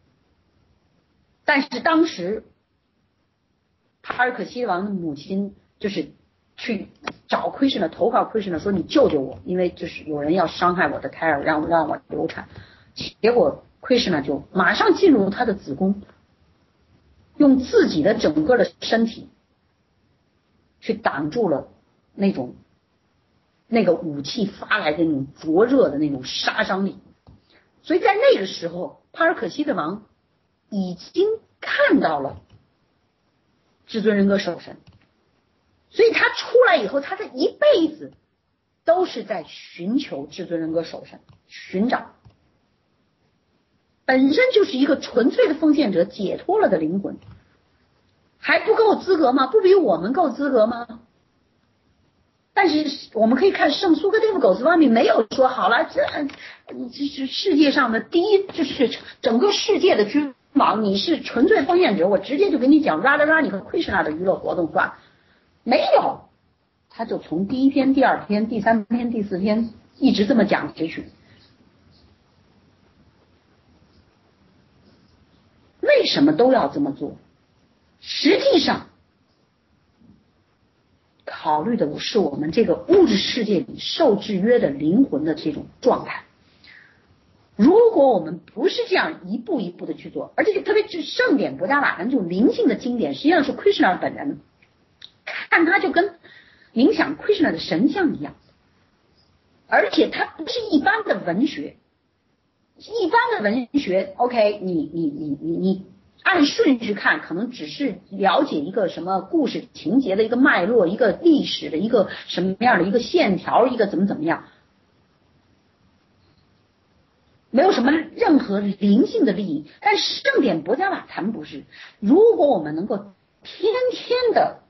但是当时帕尔可西王的母亲就是去找奎什纳投靠奎什纳说你救救我，因为就是有人要伤害我的胎儿，让让我流产。结果奎什纳就马上进入他的子宫，用自己的整个的身体去挡住了那种那个武器发来的那种灼热的那种杀伤力。所以在那个时候，帕尔可西的王已经看到了至尊人格守神，所以他出来以后，他的一辈子都是在寻求至尊人格守神，寻找，本身就是一个纯粹的奉献者，解脱了的灵魂，还不够资格吗？不比我们够资格吗？但是我们可以看圣苏格蒂夫狗斯瓦米没有说好了，这这是世界上的第一，就是整个世界的君王，你是纯粹奉献者，我直接就跟你讲 Radharani 和 Krishna 的娱乐活动算没有，他就从第一篇、第二篇、第三篇、第四篇一直这么讲下去。为什么都要这么做？实际上考虑的是我们这个物质世界里受制约的灵魂的这种状态。如果我们不是这样一步一步的去做，而且特别是圣典博伽瓦坛这种灵性的经典，实际上是 Krishna 本人，看他就跟冥想 Krishna 的神像一样，而且它不是一般的文学，一般的文学 OK 你你你你你按顺序看，可能只是了解一个什么故事情节的一个脉络，一个历史的一个什么样的一个线条，一个怎么怎么样，没有什么任何灵性的利益。但圣典博伽瓦坛不是，如果我们能够天天的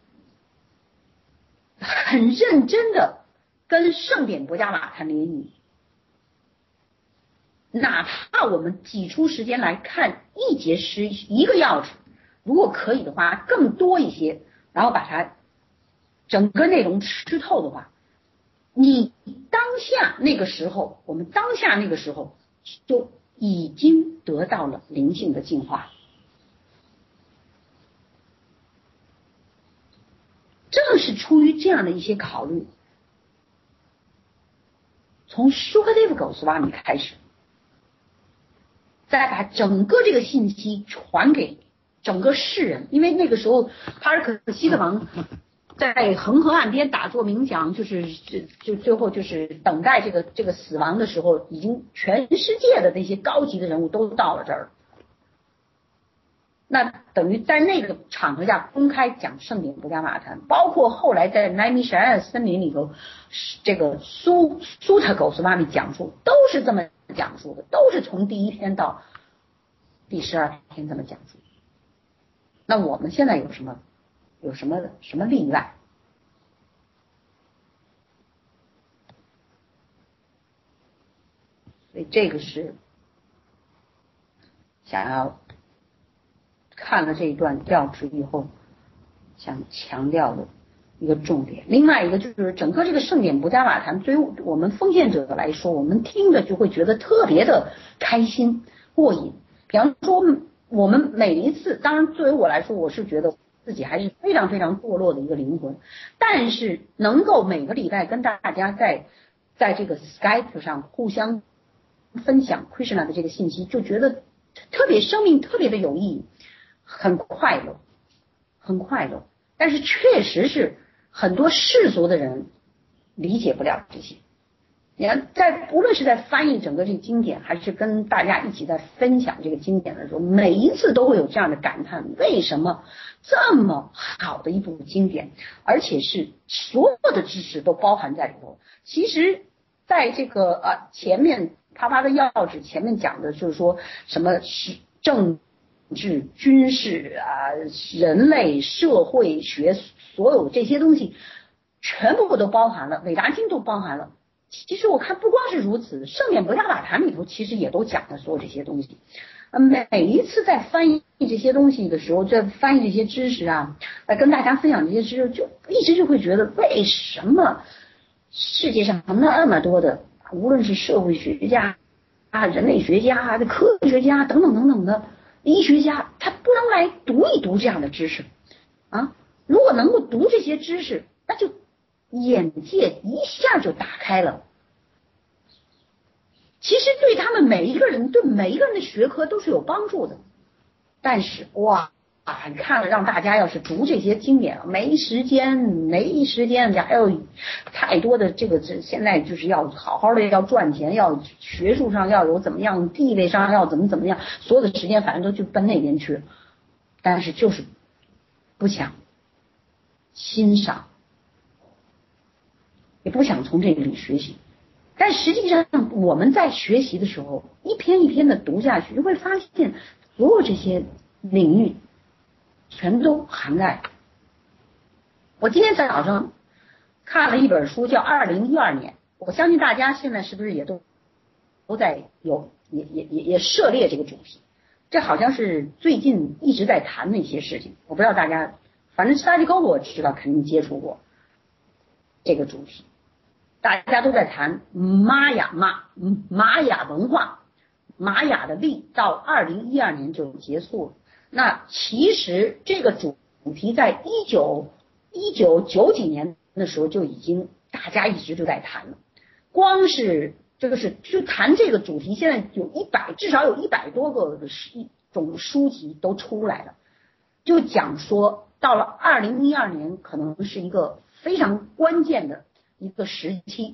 很认真的跟圣典博伽瓦坛联谊，哪怕我们挤出时间来看一节诗一个钥匙，如果可以的话更多一些，然后把它整个内容吃透的话，你当下那个时候，我们当下那个时候就已经得到了灵性的进化。正是出于这样的一些考虑，从苏格列夫狗斯瓦米开始，再把整个这个信息传给整个世人。因为那个时候哈尔可西的王在恒河岸边打坐冥想，就是就最后就是等待这个这个死亡的时候，已经全世界的那些高级的人物都到了这儿，那等于在那个场合下公开讲圣典博伽瓦坛，包括后来在奈米什尔森林里头，这个苏苏塔狗斯瓦米讲述都是这么讲述的，都是从第一篇到第十二篇这么讲述。那我们现在有什么有什么什么例外？所以这个是想要看了这一段调旨以后想强调的一个重点。另外一个就是整个这个圣典博伽瓦坛，对于我们奉献者来说，我们听着就会觉得特别的开心过瘾。比方说我们每一次，当然作为我来说，我是觉得自己还是非常非常堕落的一个灵魂，但是能够每个礼拜跟大家在在这个 Skype 上互相分享 Krishna 的这个信息，就觉得特别生命特别的有意义，很快乐很快乐。但是确实是很多世俗的人理解不了这些。你看，在无论是在翻译整个这个经典，还是跟大家一起在分享这个经典的时候，每一次都会有这样的感叹：为什么这么好的一部经典，而且是所有的知识都包含在里头？其实在这个呃前面啪啪的钥匙前面讲的就是说什么是政治、军事啊、人类社会学，所有这些东西全部都包含了，韦达经都包含了。其实我看不光是如此，圣典博伽瓦坛里头其实也都讲了所有这些东西。每一次在翻译这些东西的时候，在翻译这些知识啊，来跟大家分享这些知识，就一直就会觉得为什么世界上那么多的，无论是社会学家啊、人类学家啊、科学家等等等等的医学家，他不能来读一读这样的知识啊？ 如果能够读这些知识，那就眼界一下就打开了。其实对他们每一个人，对每一个人的学科都是有帮助的。但是哇，你看了让大家要是读这些经典，没时间，没时间，还有太多的这个，这现在就是要好好的要赚钱，要学术上要有怎么样，地位上要怎么怎么样，所有的时间反正都去奔那边去，但是就是不想欣赏，也不想从这里学习。但实际上我们在学习的时候，一篇一篇的读下去，就会发现所有这些领域全都涵盖。我今天早上看了一本书叫《二零一二年》，我相信大家现在是不是也都都在有也也也也涉猎这个主题？这好像是最近一直在谈的一些事情，我不知道大家，反正沙基沟我知道肯定接触过这个主题。大家都在谈玛雅玛玛雅文化，玛雅的历到二零一二年就结束了。那其实这个主题在一九一九九几年的时候就已经大家一直就在谈了。光是这个是就谈这个主题，现在有一百至少有一百多个一种书籍都出来了，就讲说到了二零一二年可能是一个非常关键的一个时期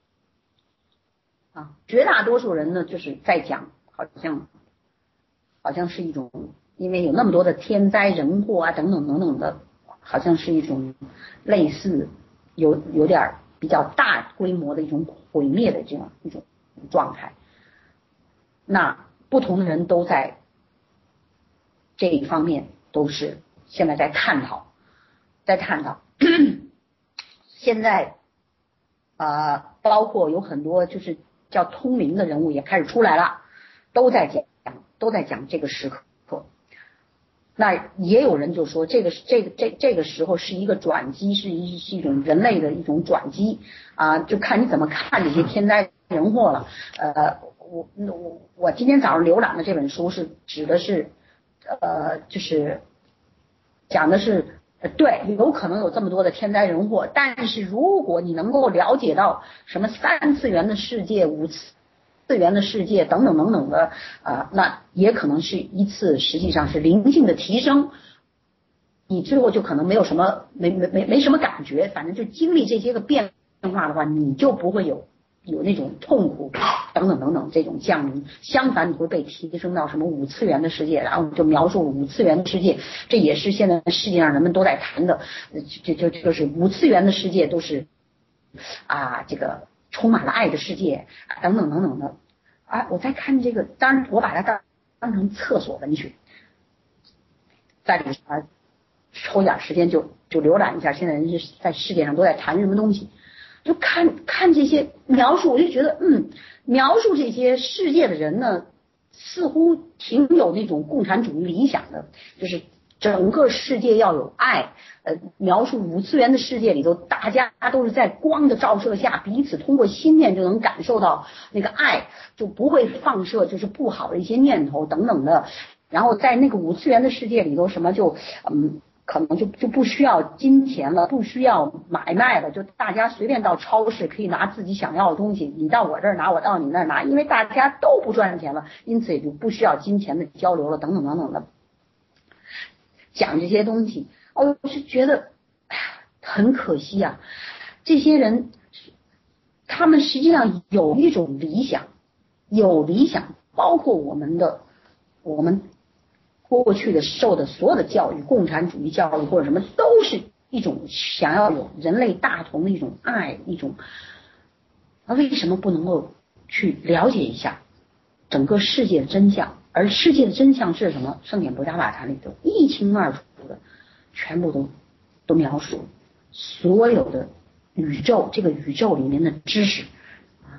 啊，绝大多数人呢就是在讲，好像好像是一种，因为有那么多的天灾人祸啊等等等等的，好像是一种类似有有点比较大规模的一种毁灭的这样一种状态。那不同的人都在这一方面都是现在在探讨，在探讨。现在啊、呃，包括有很多就是叫通灵的人物也开始出来了，都在讲，都在讲这个时刻。那也有人就说，这个这个这这个时候是一个转机，是一是一种人类的一种转机啊，就看你怎么看这些天灾人祸了。呃，我我我今天早上浏览的这本书是指的是，呃，就是讲的是。对，有可能有这么多的天灾人祸，但是如果你能够了解到什么三次元的世界、五次元的世界等等等等的啊、呃，那也可能是一次实际上是灵性的提升。你最后就可能没有什么没没没没什么感觉，反正就经历这些个变化的话，你就不会有有那种痛苦等等等等这种降临。相反，你会被提升到什么五次元的世界，然后就描述五次元的世界，这也是现在世界上人们都在谈的。就就就是五次元的世界都是啊，这个充满了爱的世界等等等等的。啊，我在看这个，当然我把它当当成厕所文学，在里边抽点时间就就浏览一下，现在人是在世界上都在谈什么东西。就看看这些描述，我就觉得，嗯，描述这些世界的人呢，似乎挺有那种共产主义理想的，就是整个世界要有爱。呃，描述五次元的世界里头，大家都是在光的照射下，彼此通过心念就能感受到那个爱，就不会放射就是不好的一些念头等等的。然后在那个五次元的世界里头，什么就嗯。可能就就不需要金钱了，不需要买卖了，就大家随便到超市可以拿自己想要的东西，你到我这儿拿，我到你那儿拿，因为大家都不赚钱了，因此也就不需要金钱的交流了，等等等等的。讲这些东西，哦，我是觉得很可惜啊，这些人他们实际上有一种理想，有理想，包括我们的我们。过去的受的所有的教育，共产主义教育或者什么，都是一种想要有人类大同的一种爱，一种，那为什么不能够去了解一下整个世界的真相？而世界的真相是什么？圣典博伽法坛里头一清二楚的，全部都都描述所有的宇宙，这个宇宙里面的知识啊，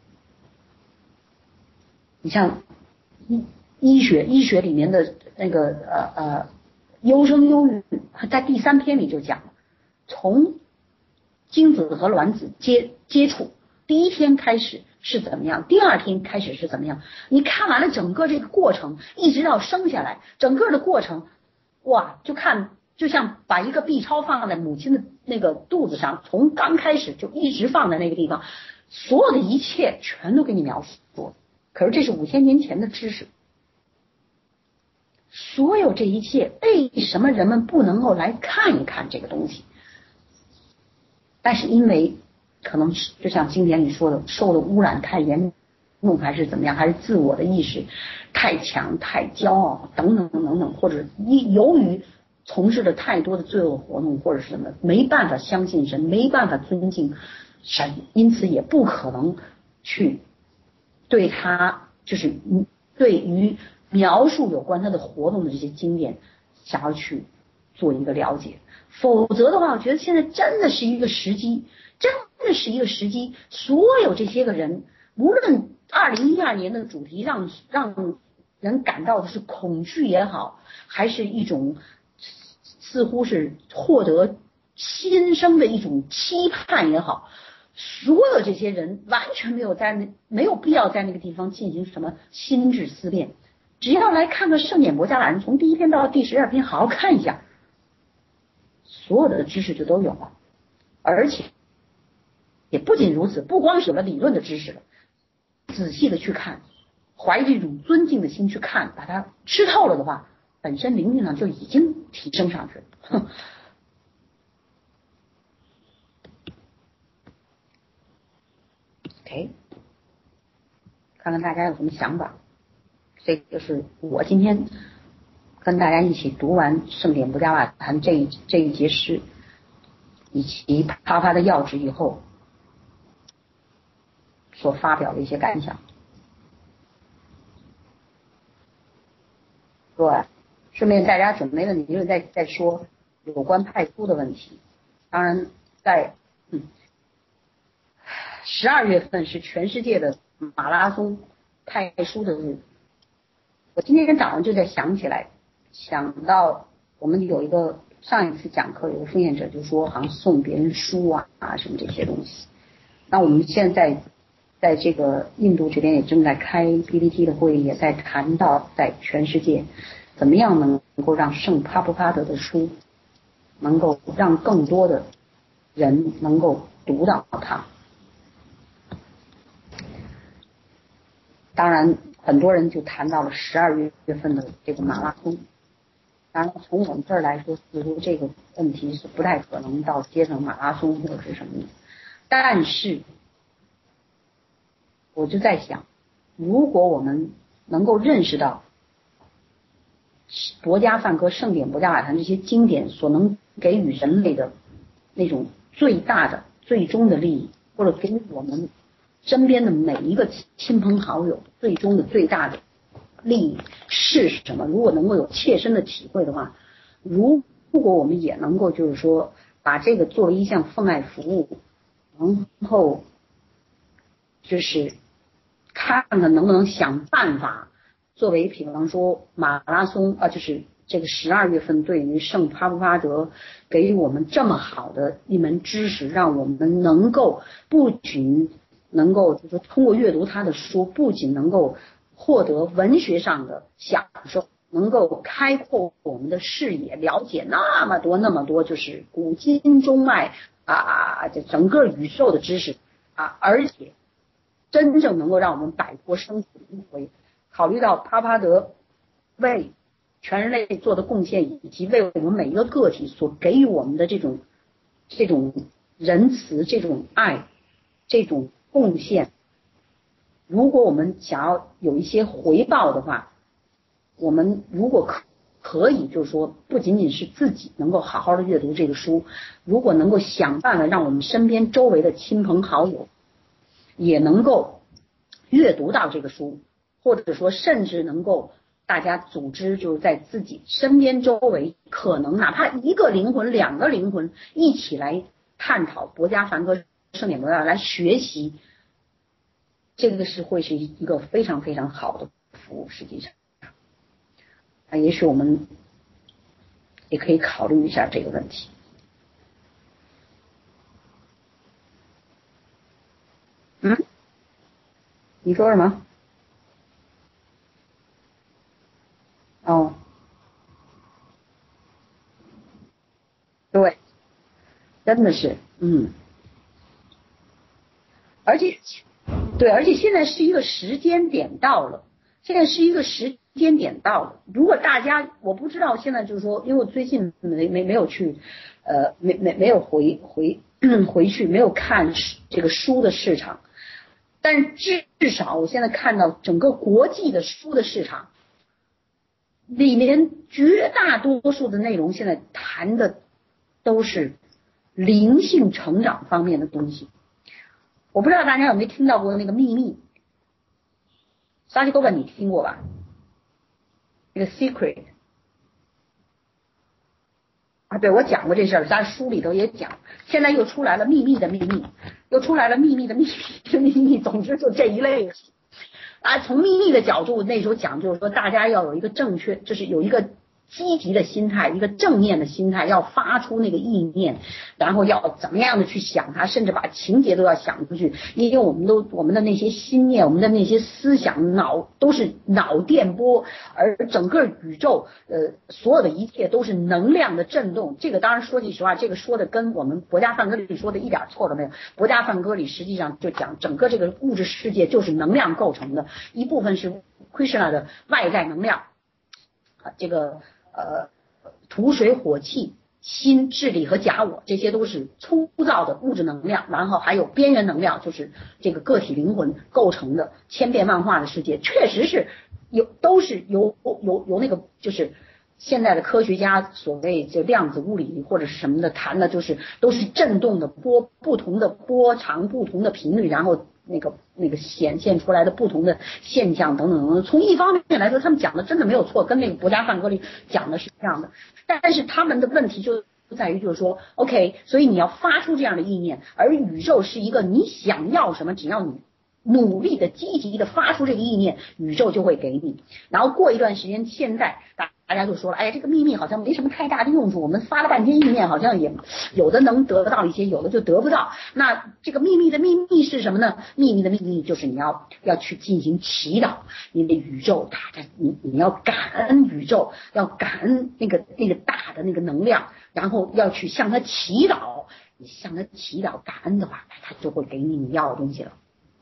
你像医医学医学里面的。那个呃呃，优生优育在第三篇里就讲了，从精子和卵子接接触，第一天开始是怎么样，第二天开始是怎么样？你看完了整个这个过程，一直到生下来，整个的过程，哇，就看就像把一个 B 超放在母亲的那个肚子上，从刚开始就一直放在那个地方，所有的一切全都给你描述。可是这是五千年前的知识，所有这一切为什么人们不能够来看一看这个东西？但是因为可能是就像经典里说的，受的污染太严重，还是怎么样，还是自我的意识太强、太骄傲等等等等，或者由于从事了太多的罪恶活动，或者是什么，没办法相信神，没办法尊敬神，因此也不可能去对他就是对于描述有关他的活动的这些经验想要去做一个了解。否则的话，我觉得现在真的是一个时机，真的是一个时机，所有这些个人，无论二零一二年的主题让让人感到的是恐惧也好，还是一种似乎是获得新生的一种期盼也好，所有这些人完全没有在那没有必要在那个地方进行什么心智思辨，只要来看看圣典博加兰，从第一篇到第十二篇好好看一下，所有的知识就都有了。而且也不仅如此，不光是有了理论的知识了，仔细的去看，怀着一种尊敬的心去看，把它吃透了的话，本身灵性上就已经提升上去了。OK， 看看大家有什么想法。这就是我今天跟大家一起读完圣典博加瓦谈这一这一节诗以及啪啪的要旨以后所发表的一些感想。对，顺便大家准备了，你就在在说有关派书的问题。当然在嗯十二月份是全世界的马拉松派书的日子。我今天早上就在想起来，想到我们有一个上一次讲课有个奉献者就说好像送别人书啊啊什么这些东西。那我们现在在这个印度这边也正在开 P P T 的会议，也在谈到在全世界怎么样能够让圣帕布帕德的书能够让更多的人能够读到它。当然很多人就谈到了十二月份的这个马拉松，当然从我们这儿来说似乎这个问题是不太可能到街上马拉松或者是什么的，但是我就在想，如果我们能够认识到博加梵歌、圣典博加瓦坛这些经典所能给予人类的那种最大的最终的利益，或者给予我们身边的每一个亲朋好友最终的最大的利益是什么，如果能够有切身的体会的话，如如果我们也能够就是说把这个作为一项奉爱服务，然后就是看看能不能想办法作为比方说马拉松啊，就是这个十二月份对于圣帕布巴德给予我们这么好的一门知识，让我们能够不仅能够就是说通过阅读他的书，不仅能够获得文学上的享受，能够开阔我们的视野，了解那么多那么多就是古今中外啊，这整个宇宙的知识啊，而且真正能够让我们摆脱生死轮回。考虑到帕帕德为全人类做的贡献，以及为我们每一个个体所给予我们的这种这种仁慈、这种爱、这种贡献，如果我们想要有一些回报的话，我们如果可可以就是说不仅仅是自己能够好好的阅读这个书，如果能够想办法让我们身边周围的亲朋好友也能够阅读到这个书，或者说甚至能够大家组织就是在自己身边周围，可能哪怕一个灵魂两个灵魂一起来探讨博加梵歌圣典博加来学习，这个是会是一个非常非常好的服务。实际上啊，也许我们也可以考虑一下这个问题。嗯，你说什么？哦， 真的是，嗯，而且，对，而且现在是一个时间点到了，现在是一个时间点到了。如果大家，我不知道现在就是说，因为我最近没没没有去，呃，没没没有回回回去，没有看这个书的市场，但至至少我现在看到整个国际的书的市场里面，绝大多数的内容现在谈的都是灵性成长方面的东西。我不知道大家有没有听到过那个秘密，沙基哥本你听过吧？那个 secret 啊，对，我讲过这事儿，咱书里头也讲。现在又出来了秘密的秘密，又出来了秘密的秘密的秘密，总之就这一类啊。从秘密的角度，那时候讲就是说，大家要有一个正确，就是有一个积极的心态，一个正面的心态，要发出那个意念，然后要怎么样的去想它，甚至把情节都要想出去。因为我们都我们的那些心念，我们的那些思想脑都是脑电波，而整个宇宙呃所有的一切都是能量的震动。这个当然说句实话，这个说的跟我们国家梵歌里说的一点错都没有。国家梵歌里实际上就讲整个这个物质世界就是能量构成的，一部分是 Krishna 的外在能量啊，这个呃，土水火气、心、智力和假我，这些都是粗糙的物质能量，然后还有边缘能量，就是这个个体灵魂构成的千变万化的世界，确实是有都是由由由那个就是现在的科学家所谓就量子物理或者是什么的谈的，就是都是振动的波，不同的波长、不同的频率，然后那个那个显现出来的不同的现象等等等等。从一方面来说，他们讲的真的没有错，跟那个国家梵歌里讲的是一样的。但是他们的问题就在于，就是说 ，OK， 所以你要发出这样的意念，而宇宙是一个你想要什么，只要你努力的、积极的发出这个意念，宇宙就会给你。然后过一段时间，现在大大家就说了，哎，这个秘密好像没什么太大的用处，我们发了半天意念，好像也有的能得到一些，有的就得不到。那这个秘密的秘密是什么呢？秘密的秘密就是你要要去进行祈祷，你的宇宙，它的你你要感恩宇宙，要感恩那个那个大的那个能量，然后要去向它祈祷。你向它祈祷感恩的话，它就会给你你要的东西了。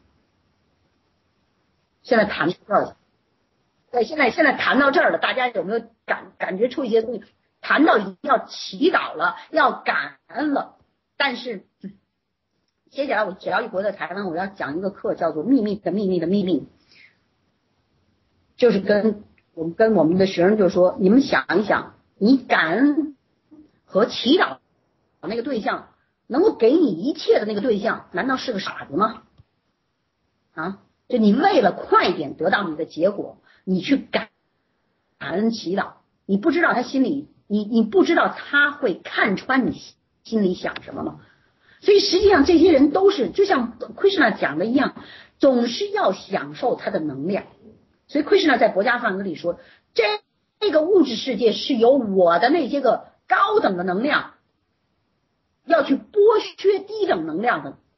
现在谈到这儿了，对，现在现在谈到这儿了，大家有没有感感觉出一些东西？谈到已经要祈祷了，要感恩了，但是、嗯、接下来我只要一回到台湾，我要讲一个课，叫做《秘密的秘密的秘密》，就是跟我们跟我们的学生就说，你们想一想，你感恩和祈祷那个对象，能够给你一切的那个对象，难道是个傻子吗？啊？就你为了快点得到你的结果，你去感恩祈祷，你不知道他心里，你你不知道他会看穿你心里想什么吗？所以实际上这些人都是就像 Krishna 讲的一样，总是要享受他的能量。所以 Krishna 在《博家梵歌》里说，这这个物质世界是由我的那些个高等的能量要去剥削低等能量的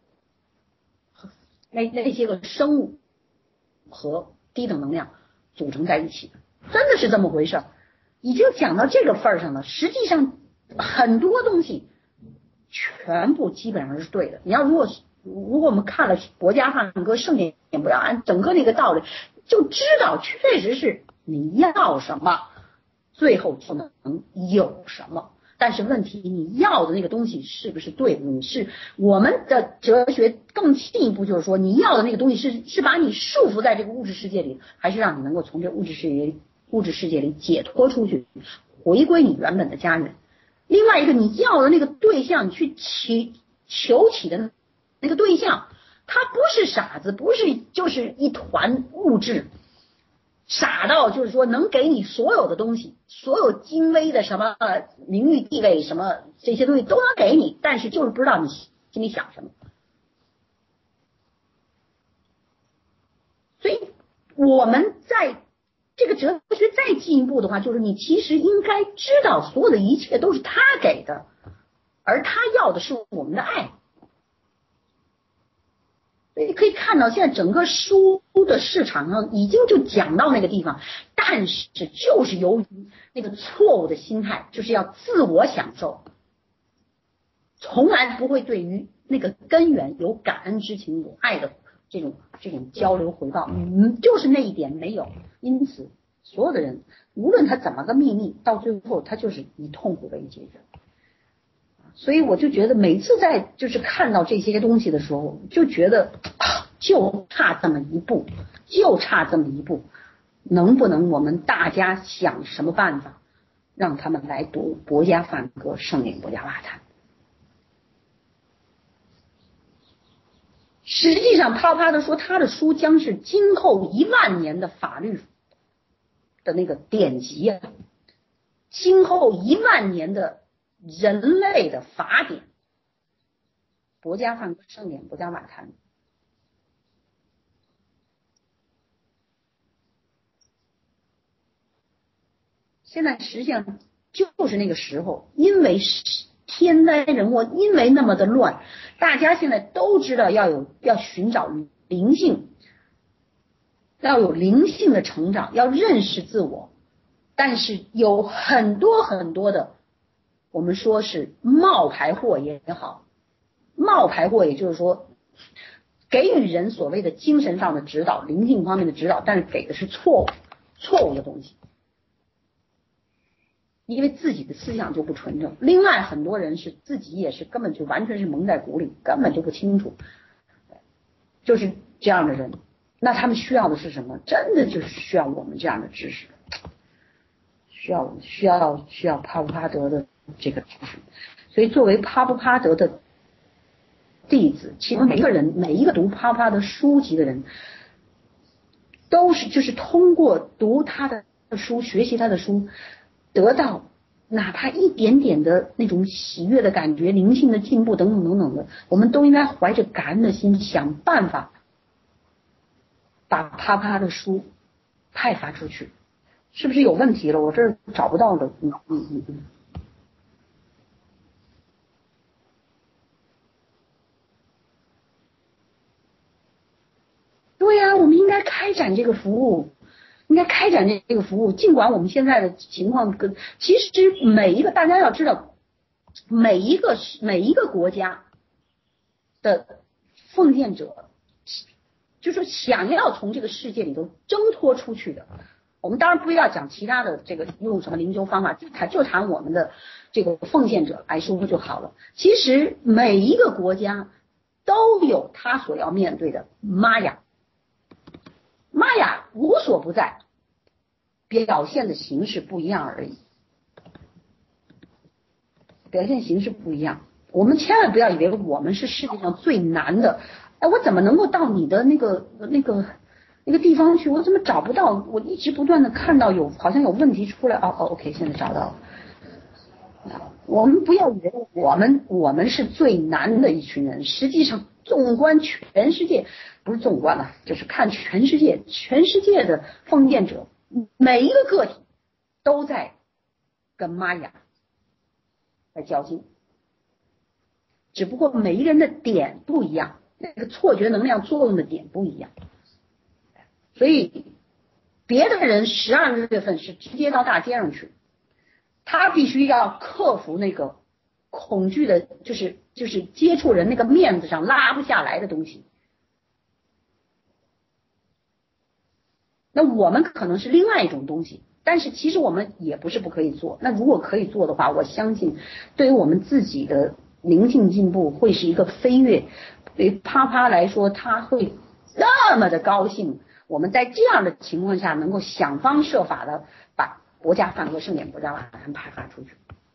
那那些个生物和低等能量组成在一起的，真的是这么回事。已经讲到这个份上了，实际上很多东西全部基本上是对的。你要如果如果我们看了国家梵歌圣典，不要按整个那个道理，就知道确实是你要什么，最后就能有什么。但是问题，你要的那个东西是不是对的？你是我们的哲学更进一步，就是说，你要的那个东西是是把你束缚在这个物质世界里，还是让你能够从这物质世界物质世界里解脱出去，回归你原本的家园。另外一个，你要的那个对象，你去祈求起的那个对象，他不是傻子，不是就是一团物质。傻到就是说能给你所有的东西，所有精微的什么名誉地位什么这些东西都能给你，但是就是不知道你心里想什么。所以我们在这个哲学再进一步的话，就是你其实应该知道所有的一切都是他给的，而他要的是我们的爱。所以可以看到现在整个书的市场上已经就讲到那个地方，但是就是由于那个错误的心态，就是要自我享受， 从来不会对于那个根源有感恩之情、有爱的这种这种交流回报，嗯，就是那一点没有。因此，所有的人无论他怎么个秘密，到最后他就是以痛苦为结局。所以我就觉得每次在就是看到这些东西的时候，就觉得就差这么一步，就差这么一步，能不能我们大家想什么办法，让他们来读《博家梵歌》《圣典博家瓦坛》？实际上，啪啪的说，他的书将是今后一万年的法律的那个典籍啊，今后一万年的人类的法典，《博家梵歌》《圣典博家瓦坛》。现在实际上就是那个时候，因为天灾人祸，因为那么的乱，大家现在都知道要有要寻找灵性，要有灵性的成长，要认识自我，但是有很多很多的，我们说是冒牌货也好，冒牌货也就是说给予人所谓的精神上的指导、灵性方面的指导，但是给的是错误错误的东西。因为自己的思想就不纯正，另外很多人是自己也是根本就完全是蒙在鼓里，根本就不清楚，就是这样的人，那他们需要的是什么？真的就是需要我们这样的知识，需要需要需要帕布帕德的这个知识。所以作为帕布帕德的弟子，其实每一个人，每一个读帕布帕德书籍的人，都是就是通过读他的书，学习他的书，得到哪怕一点点的那种喜悦的感觉、灵性的进步等等等等的，我们都应该怀着感恩的心，想办法把啪啪的书派发出去。是不是有问题了？我这儿找不到了。嗯嗯嗯嗯。对呀、啊，我们应该开展这个服务。应该开展这个服务，尽管我们现在的情况跟其实每一个大家要知道，每一个每一个国家的奉献者，就是想要从这个世界里头挣脱出去的。我们当然不要讲其他的这个用什么灵修方法，就谈就谈我们的这个奉献者来说就好了。其实每一个国家都有他所要面对的玛雅。玛雅无所不在，表现的形式不一样而已，表现形式不一样。我们千万不要以为我们是世界上最难的，哎，我怎么能够到你的那个那个那个地方去？我怎么找不到？我一直不断的看到有好像有问题出来。哦哦 ，OK， 现在找到了。我们不要以为我们我们是最难的一群人，实际上纵观全世界，不是纵观了，就是看全世界，全世界的奉献者，每一个个体都在跟玛雅在较劲，只不过每一个人的点不一样，那个错觉能量作用的点不一样，所以别的人十二月份是直接到大街上去。他必须要克服那个恐惧的，就是就是接触人那个面子上拉不下来的东西。那我们可能是另外一种东西，但是其实我们也不是不可以做。那如果可以做的话，我相信对于我们自己的灵性进步会是一个飞跃。对于啪啪来说，他会那么的高兴。我们在这样的情况下，能够想方设法的把国家梵歌圣典国家瓦坛派发出去。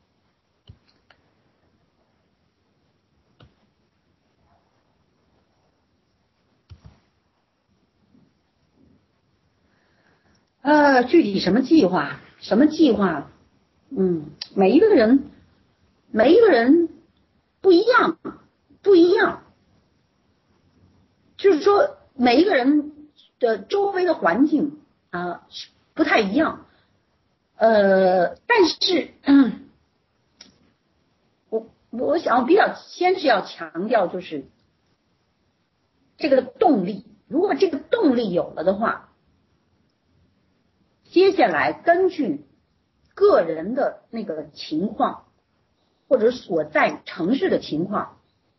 呃，具体什么计划？什么计划？嗯，每一个人，每一个人不一样，不一样。就是说，每一个人的周围的环境啊不太一样。呃，但是，嗯，我我想比较先是要强调，就是这个动力。如果这个动力有了的话，接下来根据个人的那个情况， 或者所在城市的情况，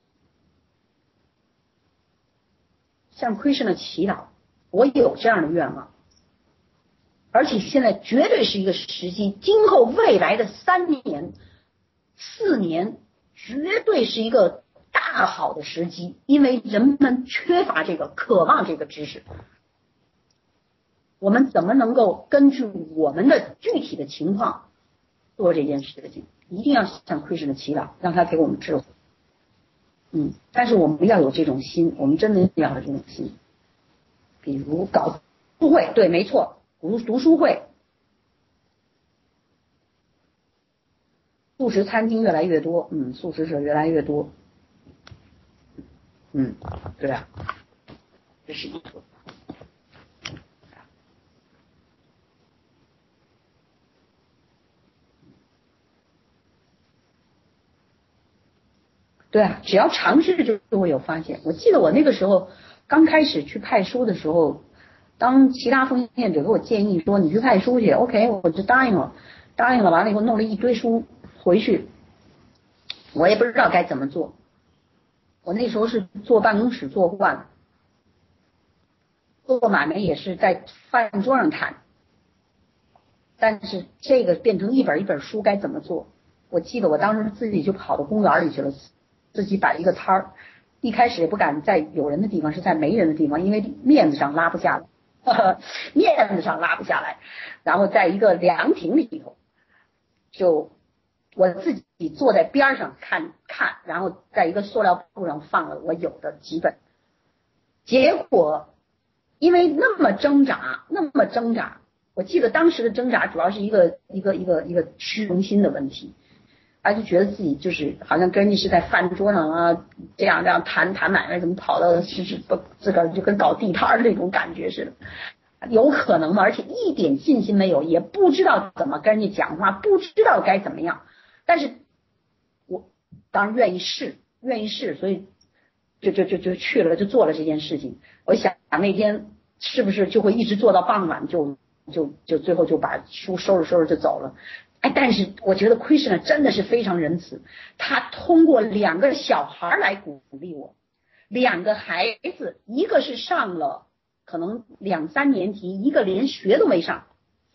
向奎神的祈祷，我有这样的愿望，而且现在绝对是一个时机，今后未来的三年、四年，绝对是一个大好的时机，因为人们缺乏这个，渴望这个知识。我们怎么能够根据我们的具体的情况做这件事情？一定要向奎神的祈祷，让他给我们智慧。嗯，但是我们要有这种心，我们真的要有这种心。比如搞读书会，对，没错，读读书会，素食餐厅越来越多，嗯，素食者越来越多，嗯，对啊，这是一个。对啊，只要尝试就就会有发现。我记得我那个时候刚开始去派书的时候，当其他奉献者给我建议说你去派书去 ，OK， 我就答应了，答应了，完了以后弄了一堆书回去，我也不知道该怎么做。我那时候是坐办公室坐惯了，做买卖也是在饭桌上谈，但是这个变成一本一本书该怎么做？我记得我当时自己就跑到公园里去了。自己摆一个摊儿，一开始也不敢在有人的地方，是在没人的地方，因为面子上拉不下来，呵呵面子上拉不下来。然后在一个凉亭里头，就我自己坐在边上看看，然后在一个塑料布上放了我有的几本。结果因为那么挣扎，那么挣扎，我记得当时的挣扎主要是一个一个一个一个虚荣心的问题。他就觉得自己就是好像跟人家是在饭桌上啊，这样这样谈谈买卖，怎么跑到是是不自个儿就跟搞地摊那种感觉似的，有可能吗？而且一点信心没有，也不知道怎么跟人家讲话，不知道该怎么样。但是我当然愿意试，愿意试，所以就就就就去了，就做了这件事情。我想那天是不是就会一直做到傍晚，就就就最后就把书收拾收拾就走了。哎，但是我觉得奎什呢真的是非常仁慈，他通过两个小孩来鼓励我，两个孩子，一个是上了可能两三年级，一个连学都没上，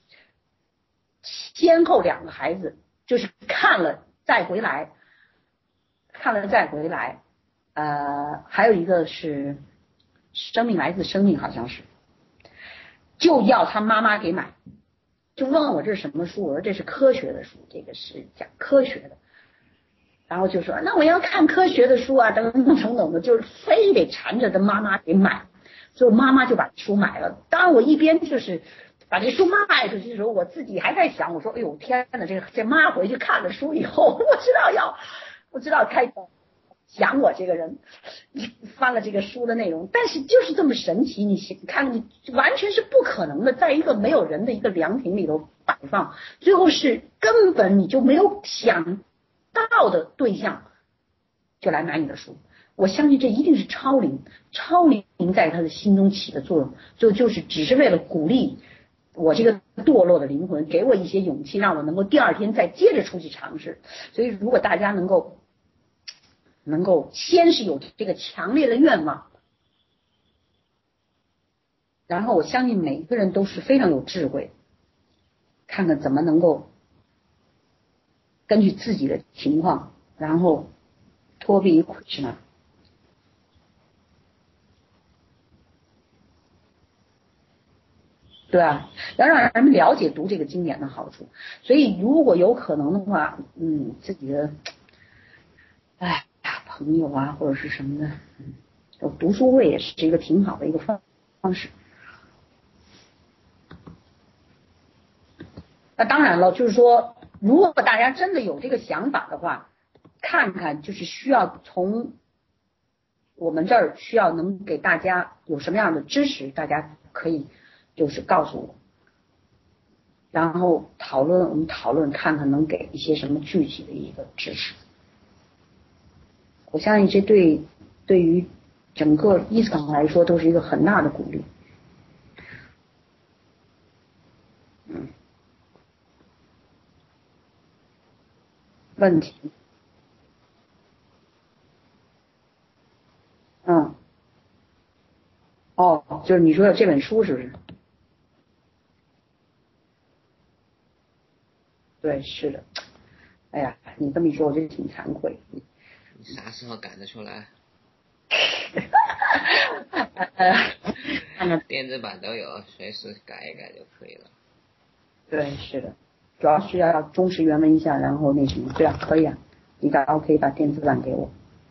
先后两个孩子就是看了再回来，看了再回来，呃，还有一个是生命来自生命，好像是，就要他妈妈给买。就问我这是什么书，我说这是科学的书，这个是讲科学的。然后就说那我要看科学的书啊，等等等等的，就是非得缠着他妈妈给买，所以妈妈就把书买了。当然我一边就是把这书卖出去的时候，我自己还在想，我说哎呦天哪，这个这妈回去看了书以后，我知道要我知道开始讲我这个人翻了这个书的内容，但是就是这么神奇，你看你完全是不可能的，在一个没有人的一个凉亭里头摆放，最后是根本你就没有想到的对象就来买你的书。我相信这一定是超灵，超灵在他的心中起的作用，就就是只是为了鼓励我这个堕落的灵魂，给我一些勇气，让我能够第二天再接着出去尝试。所以如果大家能够能够先是有这个强烈的愿望，然后我相信每一个人都是非常有智慧，看看怎么能够根据自己的情况，然后脱避于苦是吗？对啊，要让人们了解读这个经典的好处。所以如果有可能的话，嗯，自己的哎呀朋友啊或者是什么的，嗯，有读书会也是一个挺好的一个方方式。那当然了，就是说，如果大家真的有这个想法的话，看看就是需要从我们这儿需要能给大家有什么样的支持，大家可以就是告诉我，然后讨论，我们讨论看看能给一些什么具体的一个支持。我相信这对对于整个伊斯兰来说都是一个很大的鼓励。嗯，问题哦，就是你说的这本书是不是？对，是的。哎呀，你这么一说，我觉得挺惭愧。 你啥时候赶得出来？ 呃， 电子版都有，随时改一改就可以了。 对，是的，主要是要忠实原文一下，然后那什么，对啊，可以啊，你到时候可以把电子版给我。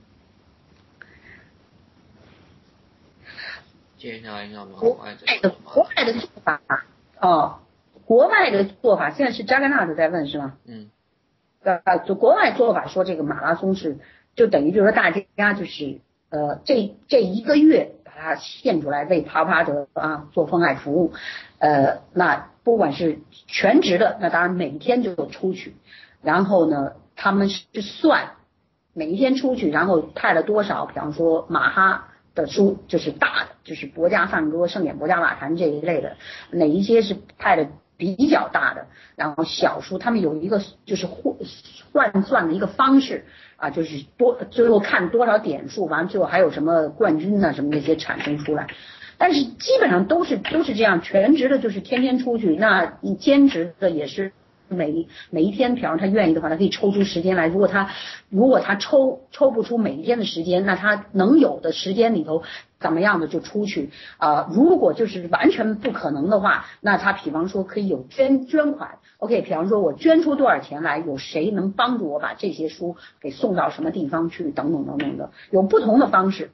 介绍一下我们国外这外的个国外的做法，哦，国外的做法，现在是扎格纳特在问是吗？ 嗯。 呃，就国外做法说这个马拉松是，就等于就是说大家就是呃这这一个月把它献出来为帕帕德啊做奉爱服务，呃，那不管是全职的，那当然每天就出去，然后呢他们是算每一天出去，然后派了多少，比方说马哈的书就是大的，就是博加梵歌、盛典博加瓦坛这一类的，哪一些是派的比较大的，然后小书他们有一个就是换算的一个方式啊，就是多最后看多少点数，完了最后还有什么冠军啊什么那些产生出来。但是基本上都是都是这样，全职的就是天天出去，那你兼职的也是每每一天，比方他愿意的话，他可以抽出时间来。如果他如果他抽抽不出每一天的时间，那他能有的时间里头怎么样的就出去啊、呃？如果就是完全不可能的话，那他比方说可以有捐捐款 ，OK，比方说我捐出多少钱来，有谁能帮助我把这些书给送到什么地方去，等等等等的，有不同的方式。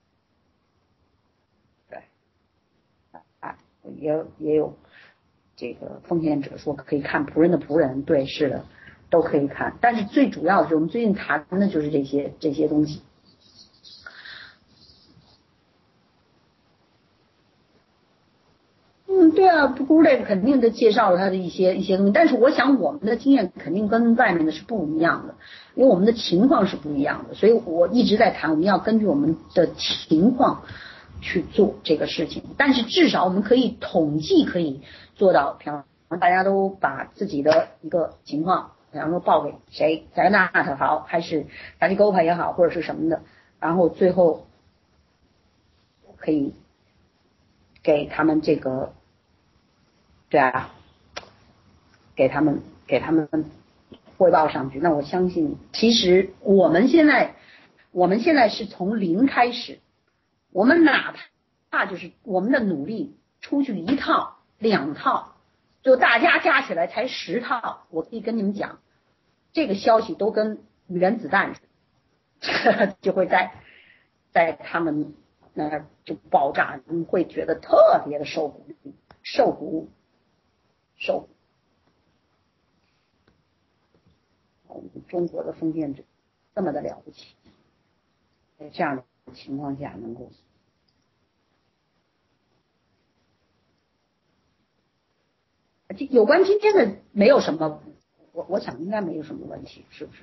对，啊，也也有。这个奉献者说可以看仆人的仆人，对，是的，都可以看。但是最主要的是，我们最近谈的就是这些这些东西。嗯，对啊 g u r e 肯定的介绍了他的一些一些东西，但是我想我们的经验肯定跟外面的是不一样的，因为我们的情况是不一样的，所以我一直在谈，我们要根据我们的情况去做这个事情。但是至少我们可以统计，可以做到，比方大家都把自己的一个情况，比方说报给谁，塞纳特好，还是达吉沟帕也好，或者是什么的，然后最后可以给他们这个。对啊，给他们给他们汇报上去。那我相信，其实我们现在我们现在是从零开始，我们哪怕就是我们的努力出去一套两套，就大家加起来才十套，我可以跟你们讲，这个消息都跟原子弹似的，就会在在他们那儿就爆炸，你会觉得特别的受鼓励，受鼓舞。受我们中国的封建者这么的了不起，在这样的情况下能够，有关今天的没有什么，我我想应该没有什么问题，是不是？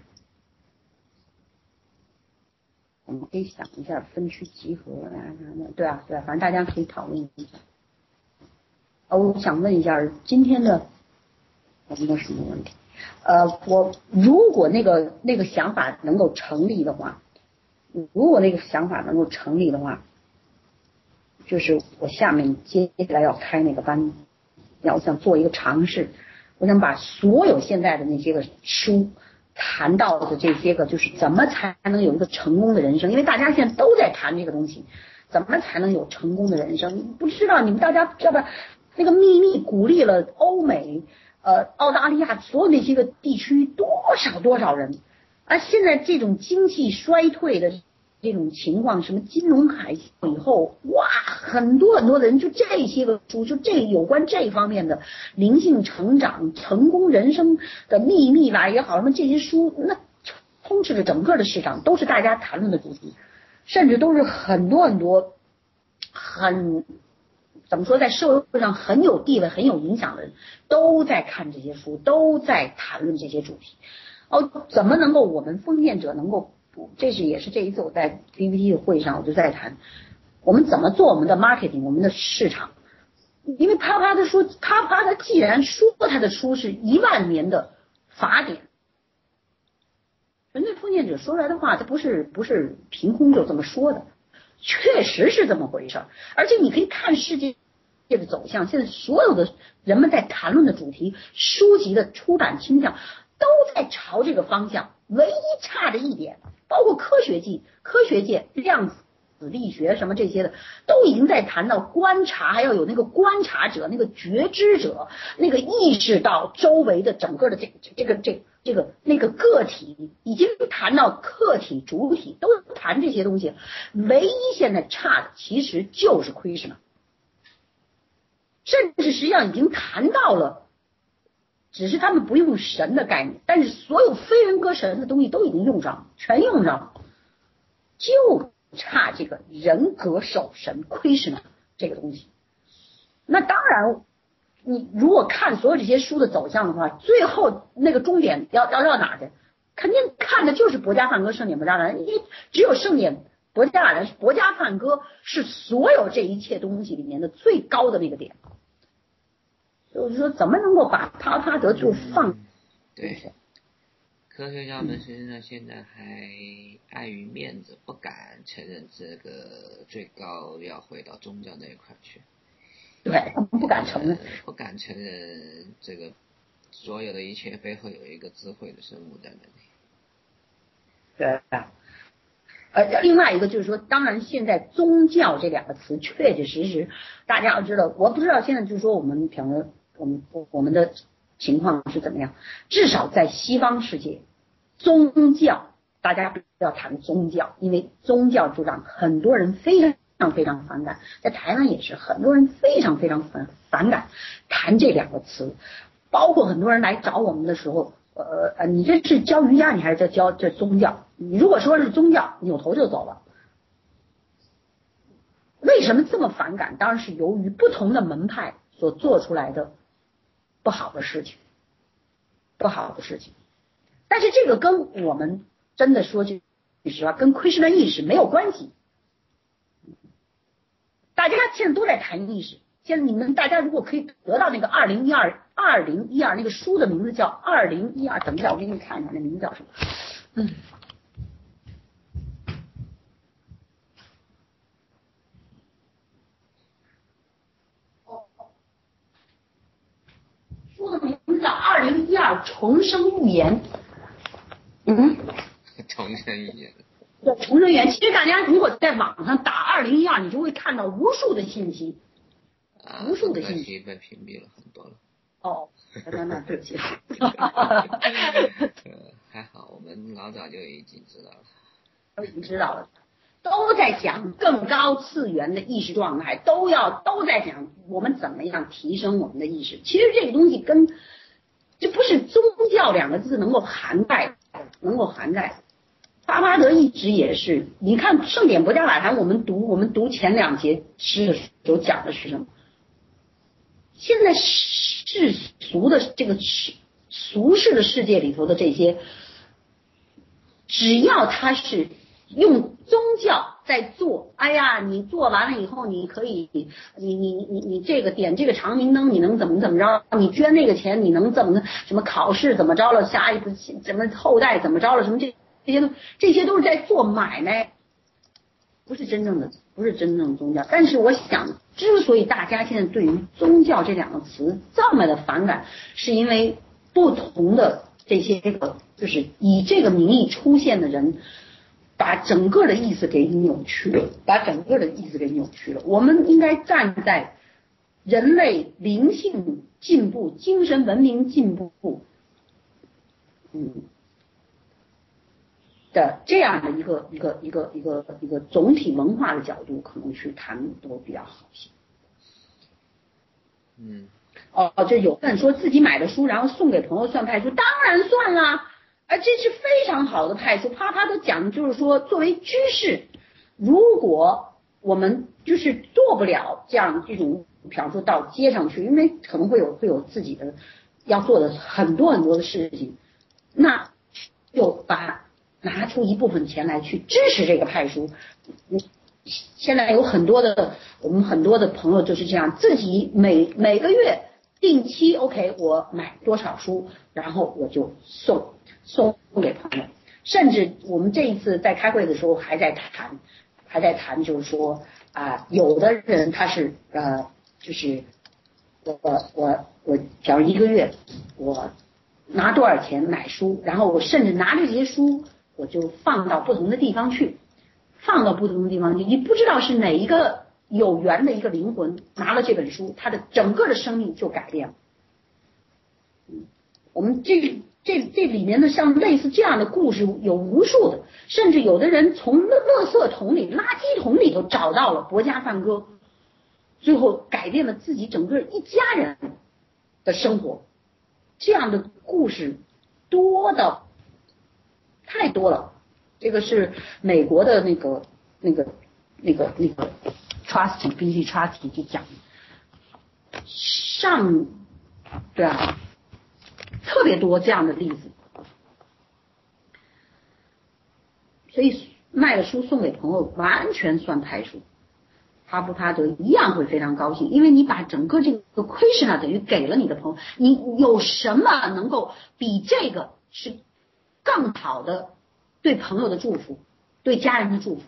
我们可以想一下分区集合啊什么，对啊对啊，反正大家可以讨论一下。啊，我想问一下今天的有没有什么问题？呃，我如果那个那个想法能够成立的话，如果那个想法能够成立的话，就是我下面接下来要开那个班，要想做一个尝试，我想把所有现在的那些个书谈到的这些个，就是怎么才能有一个成功的人生，因为大家现在都在谈这个东西，怎么才能有成功的人生？不知道你们大家知道吧？那个秘密鼓励了欧美、呃澳大利亚所有那些个地区多少多少人，而现在这种经济衰退的这种情况，什么金融海啸以后，哇，很多很多的人就这些个书，就这有关这方面的灵性成长、成功人生的秘密吧也好，什么这些书，那充斥着整个的市场，都是大家谈论的主题，甚至都是很多很多很怎么说，在社会上很有地位、很有影响的人都在看这些书，都在谈论这些主题。哦，怎么能够我们封建者能够？这是也是这一次我在 P P T 的会上我就在谈，我们怎么做我们的 marketing， 我们的市场。因为啪啪的说，啪啪他既然说他的书是一万年的法典，纯粹封建者说出来的话，他不是不是凭空就这么说的， 确实是这么回事儿。而且你可以看世界的走向，现在所有的人们在谈论的主题、书籍的出版倾向都在朝这个方向，唯一差的一点，包括科学界、科学界量子力学什么这些的，都已经在谈到观察，还要有那个观察者、那个觉知者，那个意识到周围的整个的这这个这这个那个个体，已经谈到客体、主体，都谈这些东西。唯一现在差的其实就是 Krishna， 甚至实际上已经谈到了。只是他们不用神的概念，但是所有非人格神的东西都已经用上了，全用上了，就差这个人格守神Krishna这个东西。那当然，你如果看所有这些书的走向的话，最后那个终点要要到哪去？肯定看的就是博家梵歌、圣典博加梵歌，因为只有圣典博加梵博加梵歌是所有这一切东西里面的最高的那个点。就是说，怎么能够把帕帕德就放？ 嗯、对，科学家们实际上现在还碍于面子，不敢承认这个最高要回到宗教那一块去。 对，不敢承认、呃， 不敢承认这个所有的一切背后有一个智慧的生物在那里。 对。呃，另外一个就是说，当然现在宗教这两个词确确实实，大家要知道，我不知道现在就是说我们比方说我们我们的情况是怎么样，至少在西方世界，宗教大家不要谈宗教，因为宗教就让很多人非常非常反感，在台湾也是很多人非常非常反反感谈这两个词，包括很多人来找我们的时候。呃呃，你这是教瑜伽，你还是在教这宗教？你如果说是宗教，扭头就走了。为什么这么反感？当然是由于不同的门派所做出来的不好的事情，不好的事情。但是这个跟我们真的说句实话，跟Krishna意识没有关系。大家现在都在谈意识。现在你们大家如果可以得到那个二零一二二零一二那个书的名字叫二零一二，等一下我给你看一下那名字叫什么。嗯，哦，书的名字叫二零一二重生预言。嗯， 重生预言。 对，重生预言。其实大家如果在网上打二零一二，你就会看到无数的信息。无数的信息被屏蔽了很多了。 哦，那那对不起。 呃，还好，我们老早就已经知道了。 都已经知道了，都在讲更高次元的意识状态，都要都在讲我们怎么样提升我们的意识。其实这个东西跟这不是宗教两个字能够涵盖，能够涵盖。巴巴德一直也是，你看圣典博加瓦坛，我们读我们读前两节诗的时候讲的是什么？现在世俗的这个俗世的世界里头的这些，只要他是用宗教在做，哎呀，你做完了以后，你可以，你你你你这个点这个长明灯，你能怎么怎么着？你捐那个钱，你能怎么什么考试怎么着了？下一步怎么后代怎么着了？什么这这些都这些都是在做买卖，不是真正的，不是真正的宗教。但是我想。之所以大家现在对于宗教这两个词这么的反感，是因为不同的这些个就是以这个名义出现的人，把整个的意思给扭曲了，把整个的意思给扭曲了。我们应该站在人类灵性进步、精神文明进步，嗯的这样的一个一个一个一个一个总体文化的角度，可能去谈都比较好些。 嗯， 哦，这有人说自己买的书，然后送给朋友算派书，当然算啦，而这是非常好的派书。啪啪都讲，就是说作为居士，如果我们就是做不了这样这种，比方说到街上去，因为可能会有会有自己的要做的很多很多的事情，那就把。拿出一部分钱来去支持这个派书，嗯，现在有很多的我们很多的朋友就是这样，自己每每个月定期 OK， 我买多少书，然后我就送送给朋友。甚至我们这一次在开会的时候还在谈， 还在谈就是说啊，有的人他是呃就是我我我假如一个月我拿多少钱买书，然后我甚至拿着这些书我就放到不同的地方去，放到不同的地方去，你不知道是哪一个有缘的一个灵魂拿了这本书，他的整个的生命就改变了。嗯，我们这个这这里面的像类似这样的故事有无数的，甚至有的人从垃垃圾桶里、垃圾桶里头找到了博家梵歌，最后改变了自己整个一家人的生活。这样的故事多的太多了。这个是美国的那个那个那个那个 Trusty B C Trusty 就讲上对啊，特别多这样的例子。所以卖了书送给朋友完全算派数，帕布帕德一样会非常高兴，因为你把整个这个亏是呢等于给了你的朋友，你有什么能够比这个是更好的对朋友的祝福，对家人的祝福？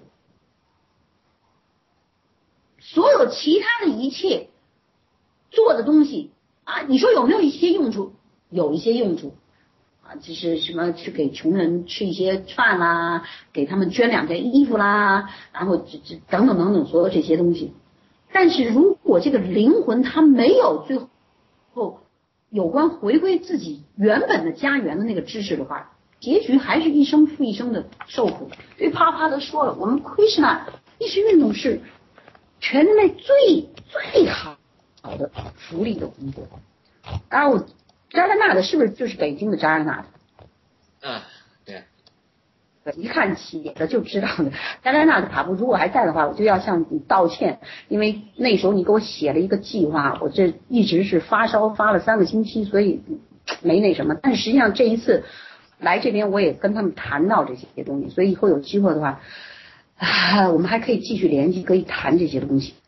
所有其他的一切做的东西啊，你说有没有一些用处？有一些用处啊，就是什么去给穷人吃一些饭啦，给他们捐两件衣服啦，然后这这等等等等所有这些东西。但是如果这个灵魂它没有最后有关回归自己原本的家园的那个知识的话，结局还是一生复一生的受苦。所以帕帕德说了，我们奎什纳意识运动是全人类最最好的福利的工作。然后扎拉纳的是不是就是北京的扎拉纳的？啊，对。 对，一看写的就知道的。扎拉纳的卡布如果还在的话，我就要向你道歉，因为那时候你给我写了一个计划，我这一直是发烧发了三个星期，所以没那什么。但实际上这一次来这边，我也跟他们谈到这些东西，所以以后有机会的话，啊，我们还可以继续联系，可以谈这些东西。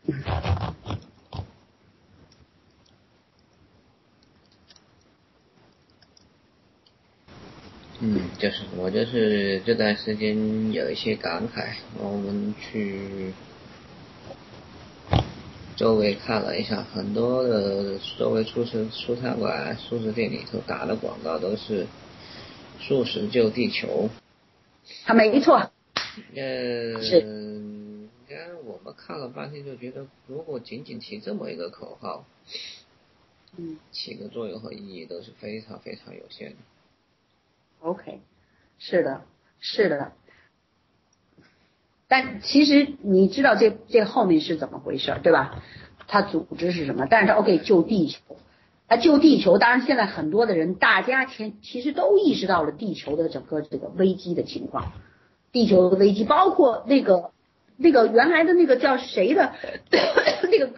嗯，就是我就是这段时间有一些感慨，我们去周围看了一下，很多的周围素食蔬菜馆、素食店里头打的广告都是素食救地球。 啊，没错。 呃， 是。 应该我们看了半天就觉得，如果仅仅提这么一个口号， 嗯， 起的作用和意义都是非常非常有限的。 OK， 是的，是的。但其实你知道这这后面是怎么回事，对吧？它组织是什么？但是 OK 救地球，啊救地球，当然现在很多的人，大家其其实都意识到了地球的整个这个危机的情况，地球的危机，包括那个那个原来的那个叫谁的那个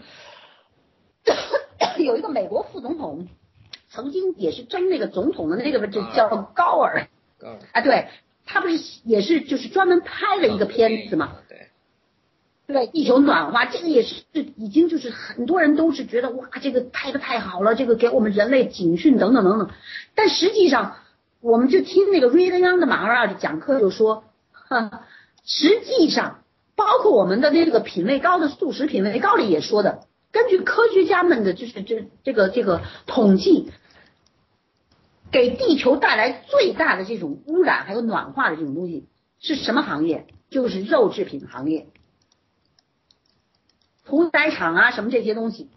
有一个美国副总统，曾经也是争那个总统的那个，就叫高尔。 高尔啊，对。他不是也是就是专门拍了一个片子嘛？ 对， 对，地球暖化，这个也是已经就是很多人都是觉得哇，这个拍的太好了，这个给我们人类警讯等等等等。但实际上，我们就听那个瑞德央的马哈拉的讲课就说，哈，实际上包括我们的那个品味高的素食品味高里也说的，根据科学家们的就是这这个这个统计。给地球带来最大的这种污染还有暖化的这种东西是什么行业？就是肉制品行业，屠宰场啊什么这些东西。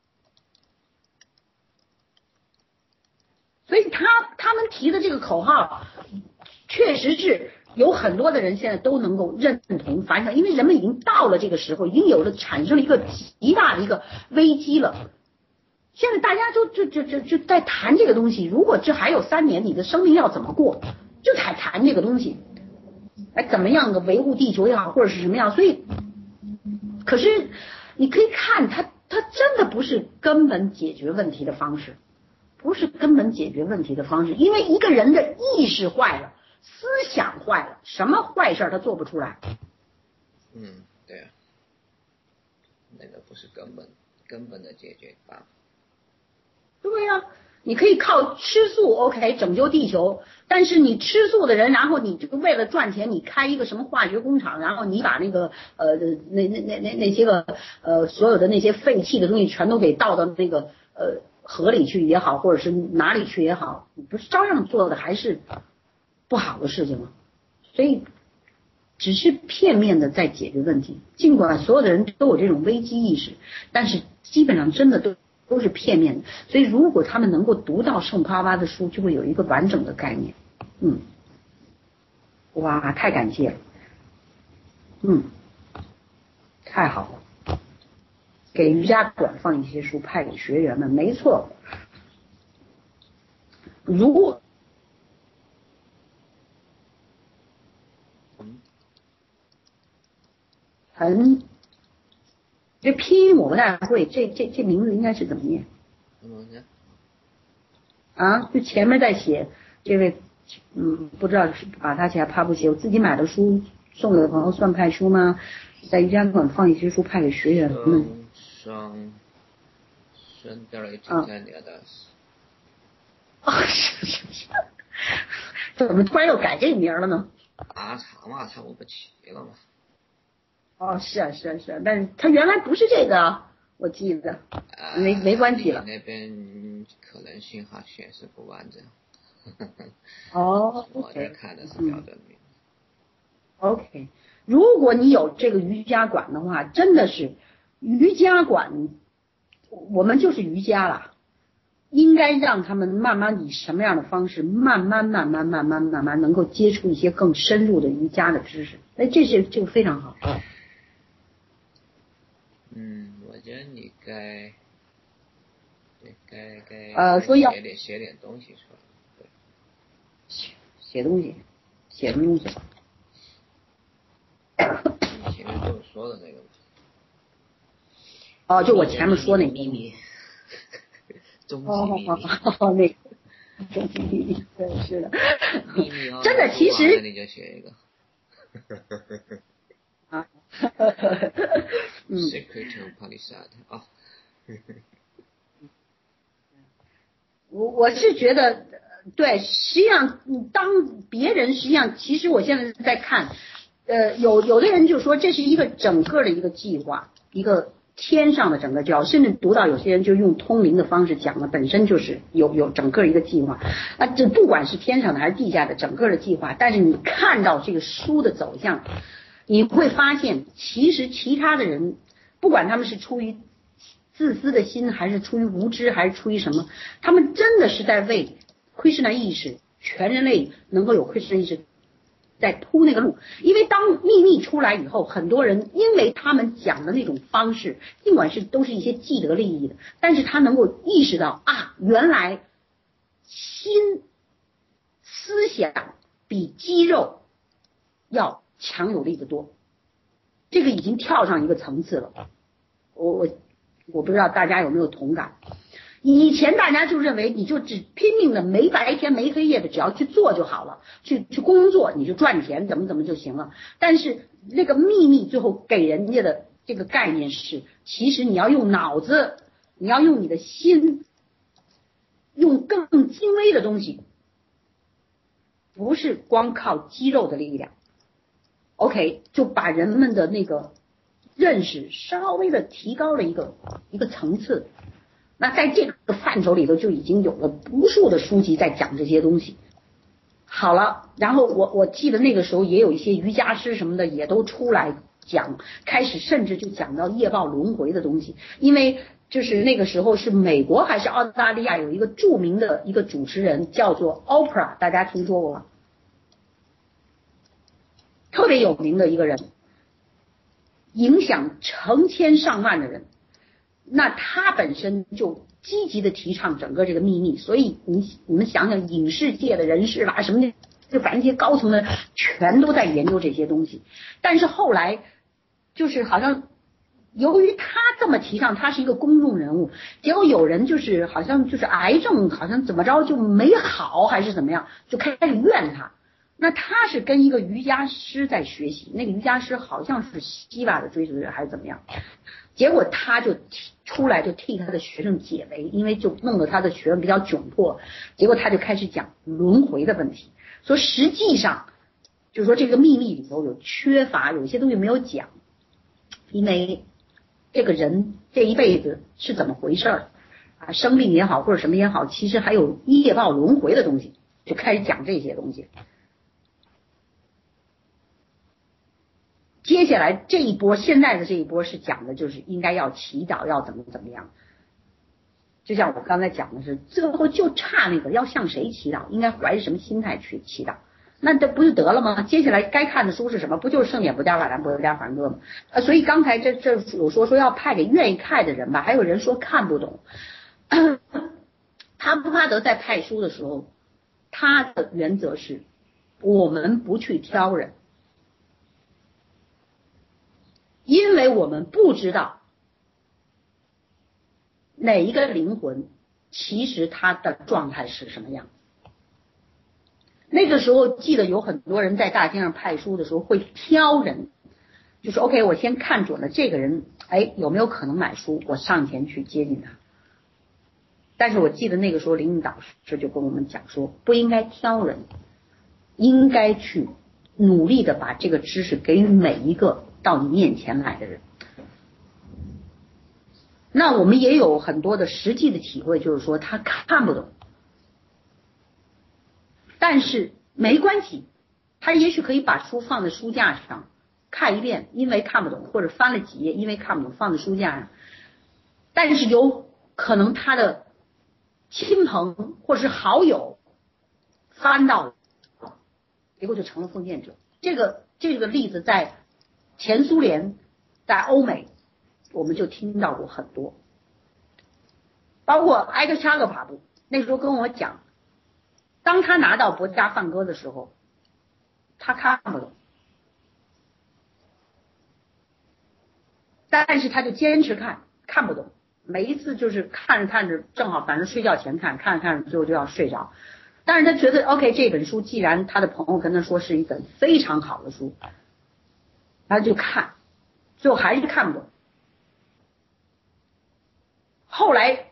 所以他他们提的这个口号确实是有很多的人现在都能够认同反响，因为人们已经到了这个时候，已经有了产生了一个极大的一个危机了。现在大家就就就就就在谈这个东西，如果这还有三年，你的生命要怎么过，就才谈这个东西，哎，怎么样的维护地球也好，或者是什么样，所以，可是你可以看，它它真的不是根本解决问题的方式，不是根本解决问题的方式，因为一个人的意识坏了，思想坏了，什么坏事他做不出来。 嗯，对啊，那个不是根本根本的解决办法。 对呀、啊， 你可以靠吃素 OK 拯救地球，但是你吃素的人，然后你就为了赚钱，你开一个什么化学工厂，然后你把那个呃那那那那那些个呃所有的那些废弃的东西全都给倒到那个呃河里去也好，或者是哪里去也好，你不是照样做的还是不好的事情吗？所以只是片面的在解决问题，尽管所有的人都有这种危机意识，但是基本上真的都都是片面的。所以如果他们能够读到圣帕巴的书，就会有一个完整的概念。嗯，哇，太感谢了，嗯，太好了，给瑜伽馆放一些书派给学员们，没错。如果很这拼音我不太会，这这这名字应该是怎么念？ 什么东西？ 啊，就前面在写这位，嗯，不知道是把他写怕不写。我自己买的书送给朋友算派书吗？在瑜伽馆放一些书派给学员们。 上升德雷提在你的。 啊，是是是，怎么突然又改这个名了呢？ 啊，长嘛，长我不起了嘛。 哦，是啊是啊是啊，但是他原来不是这个，我记得，没没关系了。 那边可能信号显示不完整。 哦， 我在看的是标准名。 OK， 如果你有这个瑜伽馆的话，真的是瑜伽馆，我们就是瑜伽了，应该让他们慢慢以什么样的方式，慢慢慢慢慢慢慢慢能够接触一些更深入的瑜伽的知识。哎，这是这个非常好。 嗯，我觉得你该，该该呃说要写点写点东西出来，对， 写写东西，写什么东西？ 你前面跟我说的那个。 哦，就我前面说那个。 秘密。终极秘密。 哦，那个终极秘密，对，是的。 秘密哦。 真的，其实。 你就写一个。 啊。 嗯。Secret of Palisade 啊。 我我是觉得，对，实际上，当别人实际上，其实我现在在看，呃，有有的人就说这是一个整个的一个计划，一个天上的整个计划，甚至读到有些人就用通灵的方式讲了，本身就是有有整个一个计划啊，这不管是天上的还是地下的整个的计划，但是你看到这个书的走向，你会发现，其实其他的人，不管他们是出于自私的心，还是出于无知，还是出于什么，他们真的是在为奎师那意识，全人类能够有奎师那意识在铺那个路。因为当秘密出来以后，很多人因为他们讲的那种方式，尽管是都是一些既得利益的，但是他能够意识到啊，原来心思想比肌肉要强有力的多，这个已经跳上一个层次了。我我我不知道大家有没有同感。以前大家就认为你就只拼命的没白天没黑夜的，只要去做就好了，去去工作你就赚钱，怎么怎么就行了。但是那个秘密最后给人家的这个概念是，其实你要用脑子，你要用你的心，用更精微的东西，不是光靠肌肉的力量。OK， 就把人们的那个认识稍微的提高了一个一个层次。那在这个范畴里头就已经有了无数的书籍在讲这些东西。好了，然后我我记得那个时候也有一些瑜伽师什么的也都出来讲，开始甚至就讲到业报轮回的东西。因为就是那个时候是美国还是澳大利亚有一个著名的一个主持人叫做 Oprah， 大家听说过吗？特别有名的一个人，影响成千上万的人。那他本身就积极的提倡整个这个秘密，所以你你们想想，影视界的人士啦什么的，就反正这些高层的全都在研究这些东西。但是后来就是好像由于他这么提倡，他是一个公众人物，结果有人就是好像就是癌症好像怎么着就没好还是怎么样，就开始怨他。 那他是跟一个瑜伽师在学习，那个瑜伽师好像是希腊的追随者还是怎么样，结果他就出来就替他的学生解围，因为就弄得他的学生比较窘迫，结果他就开始讲轮回的问题，说实际上就是说这个秘密里头有缺乏，有些东西没有讲，因为这个人这一辈子是怎么回事儿啊，生病也好或者什么也好，其实还有业报轮回的东西，就开始讲这些东西。接下来这一波，现在的这一波是讲的就是应该要祈祷，要怎么怎么样。就像我刚才讲的是，最后就差那个要向谁祈祷，应该怀着什么心态去祈祷，那这不就得了吗？接下来该看的书是什么？不就是圣典博加瓦兰博加梵歌吗？呃，所以刚才这这有说说要派给愿意看的人吧，还有人说看不懂。帕布帕德在派书的时候，他的原则是，我们不去挑人。因为我们不知道哪一个灵魂其实他的状态是什么样。那个时候记得有很多人在大街上派书的时候会挑人，就是 OK 我先看准了这个人，哎，有没有可能买书，我上前去接近他。但是我记得那个时候灵引导师就跟我们讲说，不应该挑人，应该去努力的把这个知识给予每一个到你面前来的人。那我们也有很多的实际的体会，就是说他看不懂，但是没关系，他也许可以把书放在书架上看一遍，因为看不懂，或者翻了几页，因为看不懂放在书架上，但是有可能他的亲朋或是好友翻到了，结果就成了封建者。这个这个例子在前苏联，在欧美我们就听到过很多，包括埃克查格帕布那时候跟我讲，当他拿到博加梵歌的时候，他看不懂，但是他就坚持看，看不懂，每一次就是看着看着，正好反正睡觉前看，看着看着最后就要睡着。但是他觉得 OK 这本书既然他的朋友跟他说是一本非常好的书，他就看，最后还是看不懂。后来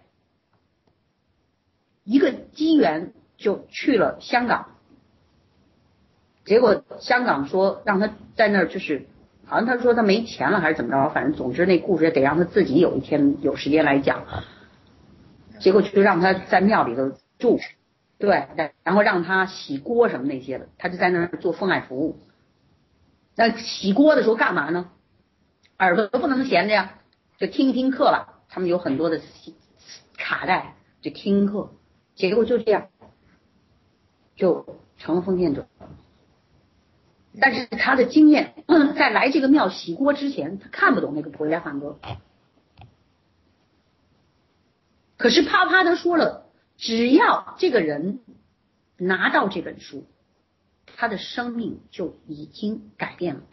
一个机缘就去了香港，结果香港说让他在那儿，就是好像他说他没钱了还是怎么着，反正总之那故事得让他自己有一天有时间来讲。结果就让他在庙里头住，对，然后让他洗锅什么那些的，他就在那儿做奉爱服务。那洗锅的时候干嘛呢？耳朵不能闲着呀，就听一听课了。他们有很多的卡带，就听课。结果就这样，就成了封建者。但是他的经验，在来这个庙洗锅之前，他看不懂那个博加梵歌。可是帕帕德说了，只要这个人拿到这本书，他的生命就已经改变了。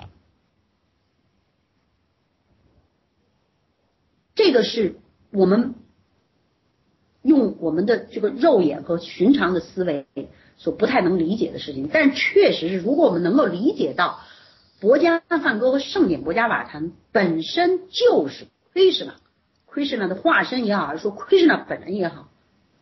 这个是我们用我们的这个肉眼和寻常的思维所不太能理解的事情，但确实是，如果我们能够理解到博加梵歌和圣典博加瓦坛本身就是Krishna， Krishna 的化身也好，还是说 Krishna 本人也好，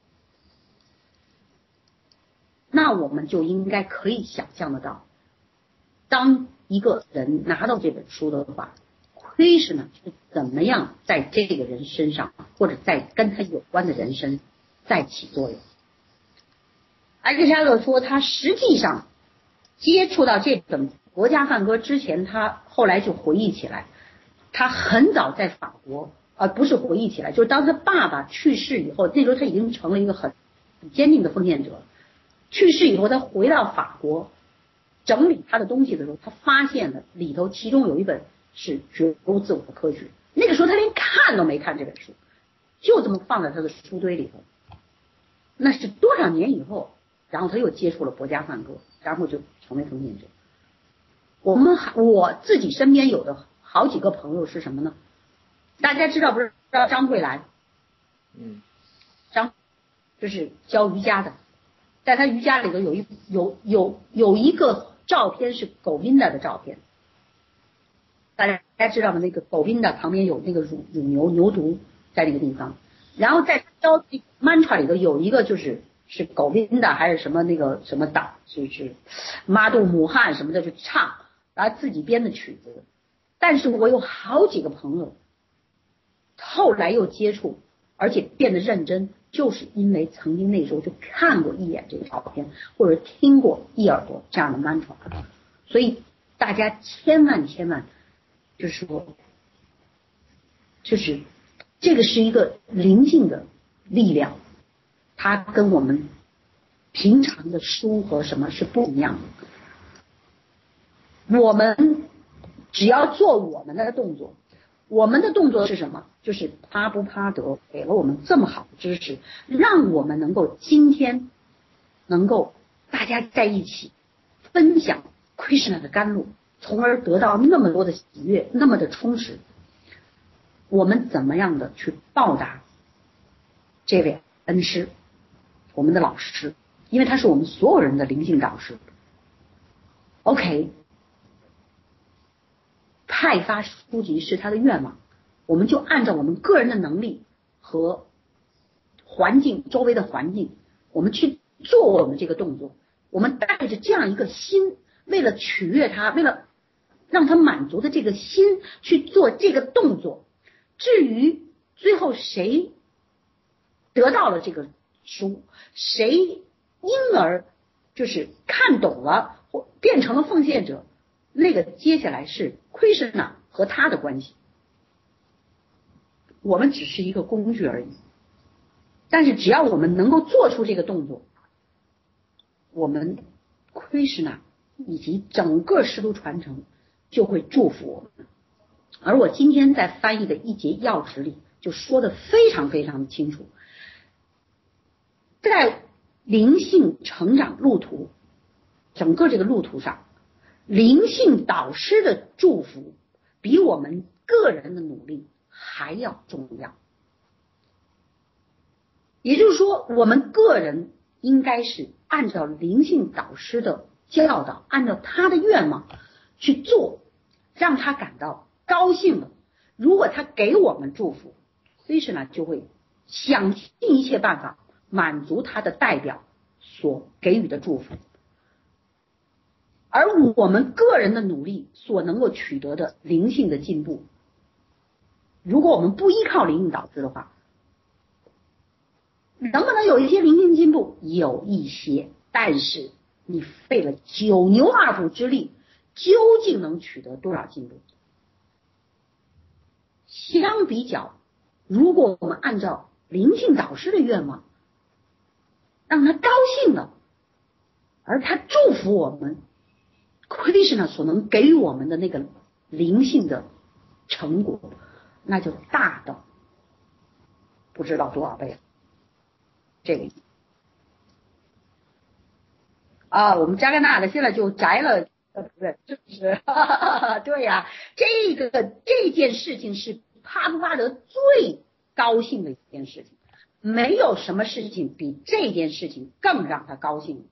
那我们就应该可以想象得到，当一个人拿到这本书的话，Krishna 是怎么样在这个人身上，或者在跟他有关的人身再起作用。埃克沙勒说，他实际上接触到这本博加梵歌之前，他后来就回忆起来，他很早在法国，而、呃、不是回忆起来，就是当他爸爸去世以后，那时候他已经成了一个很很坚定的封建者。去世以后，他回到法国整理他的东西的时候，他发现了里头其中有一本是觉悟自我的科学。那个时候他连看都没看这本书，就这么放在他的书堆里头。那是多少年以后，然后他又接触了博加梵歌，然后就成为封建者。我们我自己身边有的好几个朋友是什么呢？大家知道不知道张慧兰？ 嗯， 张就是教瑜伽的。 在他瑜伽里头有一有有有一个照片是狗宾达的照片，大家大家知道吗？那个狗宾达旁边有那个乳乳牛牛犊在那个地方，然后在教 mantra 里头有一个就是是狗宾达还是什么那个什么党，就是妈杜姆汉什么的去唱，然后自己编的曲子。但是我有好几个朋友后来又接触，而且变得认真，就是因为曾经那时候就看过一眼这个照片，或者听过一耳朵这样的 mantra。 所以大家千万千万就是说，就是这个是一个灵性的力量，它跟我们平常的书和什么是不一样的。我们只要做我们的动作，我们的动作是什么？就是帕布帕德给了我们这么好的知识，让我们能够今天能够大家在一起分享 Krishna 的甘露，从而得到那么多的喜悦，那么的充实。我们怎么样的去报答这位恩师，我们的老师，因为他是我们所有人的灵性导师。 OK， 派发书籍是他的愿望，我们就按照我们个人的能力和环境周围的环境，我们去做我们这个动作，我们带着这样一个心，为了取悦他，为了让他满足的这个心去做这个动作。至于最后谁得到了这个书，谁因而就是看懂了或变成了奉献者，那个接下来是Krishna和他的关系，我们只是一个工具而已。但是只要我们能够做出这个动作，我们Krishna以及整个师徒传承就会祝福我们。而我今天在翻译的一节要旨里就说的非常非常的清楚，在灵性成长路途，整个这个路途上，灵性导师的祝福比我们个人的努力还要重要。也就是说，我们个人应该是按照灵性导师的教导，按照他的愿望去做，让他感到高兴了。如果他给我们祝福，Krishna就会想尽一切办法满足他的代表所给予的祝福。而我们个人的努力所能够取得的灵性的进步，如果我们不依靠灵性导师的话，能不能有一些灵性进步？有一些，但是你费了九牛二虎之力，究竟能取得多少进步？相比较，如果我们按照灵性导师的愿望，让他高兴了，而他祝福我们，Krishna所能给予我们的那个灵性的成果，那就大到不知道多少倍了。这个啊，我们加格纳的现在就摘了，呃，不是，就是对呀、啊，这个这件事情是帕布巴德最高兴的一件事情，没有什么事情比这件事情更让他高兴。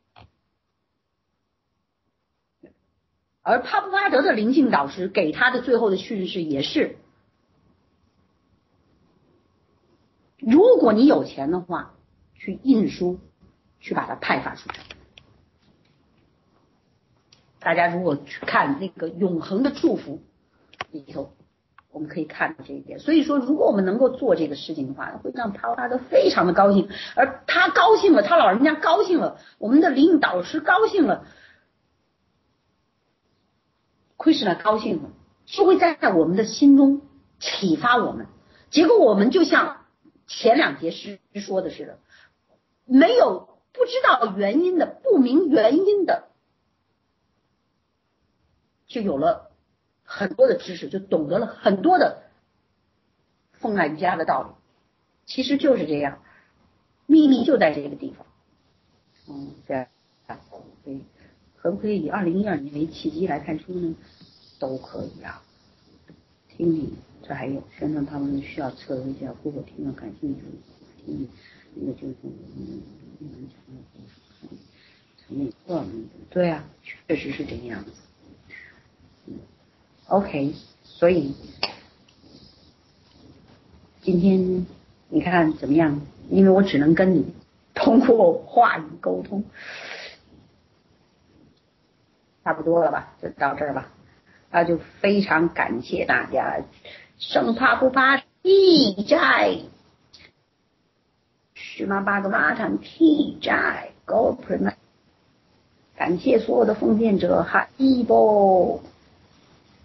而帕布巴德的灵性导师给他的最后的训示也是，如果你有钱的话，去印书，去把它派发出去。大家如果去看那个永恒的祝福里头，我们可以看到这一点。所以说，如果我们能够做这个事情的话，会让帕布巴德非常的高兴，而他高兴了，他老人家高兴了，我们的灵性导师高兴了，Krishna高兴了，就会在我们的心中启发我们。结果我们就像前两节诗说的似的，没有不知道原因的、不明原因的，就有了很多的知识，就懂得了很多的奉爱瑜伽的道理。其实就是这样，秘密就在这个地方。嗯，这样可以，可不可以以二零一二年为契机来看书呢？都可以啊。听力，这还有宣传他们需要测试一下，如果听了感兴趣，听力那个就是嗯，蛮强的。 没错，对啊，确实是这个样子。嗯 OK， 所以今天你看怎么样？因为我只能跟你通过话语沟通，差不多了吧？就到这儿吧。那就非常感谢大家，生怕不怕替债，十万八个马场替债，高 p r 感谢所有的奉献者，哈伊波。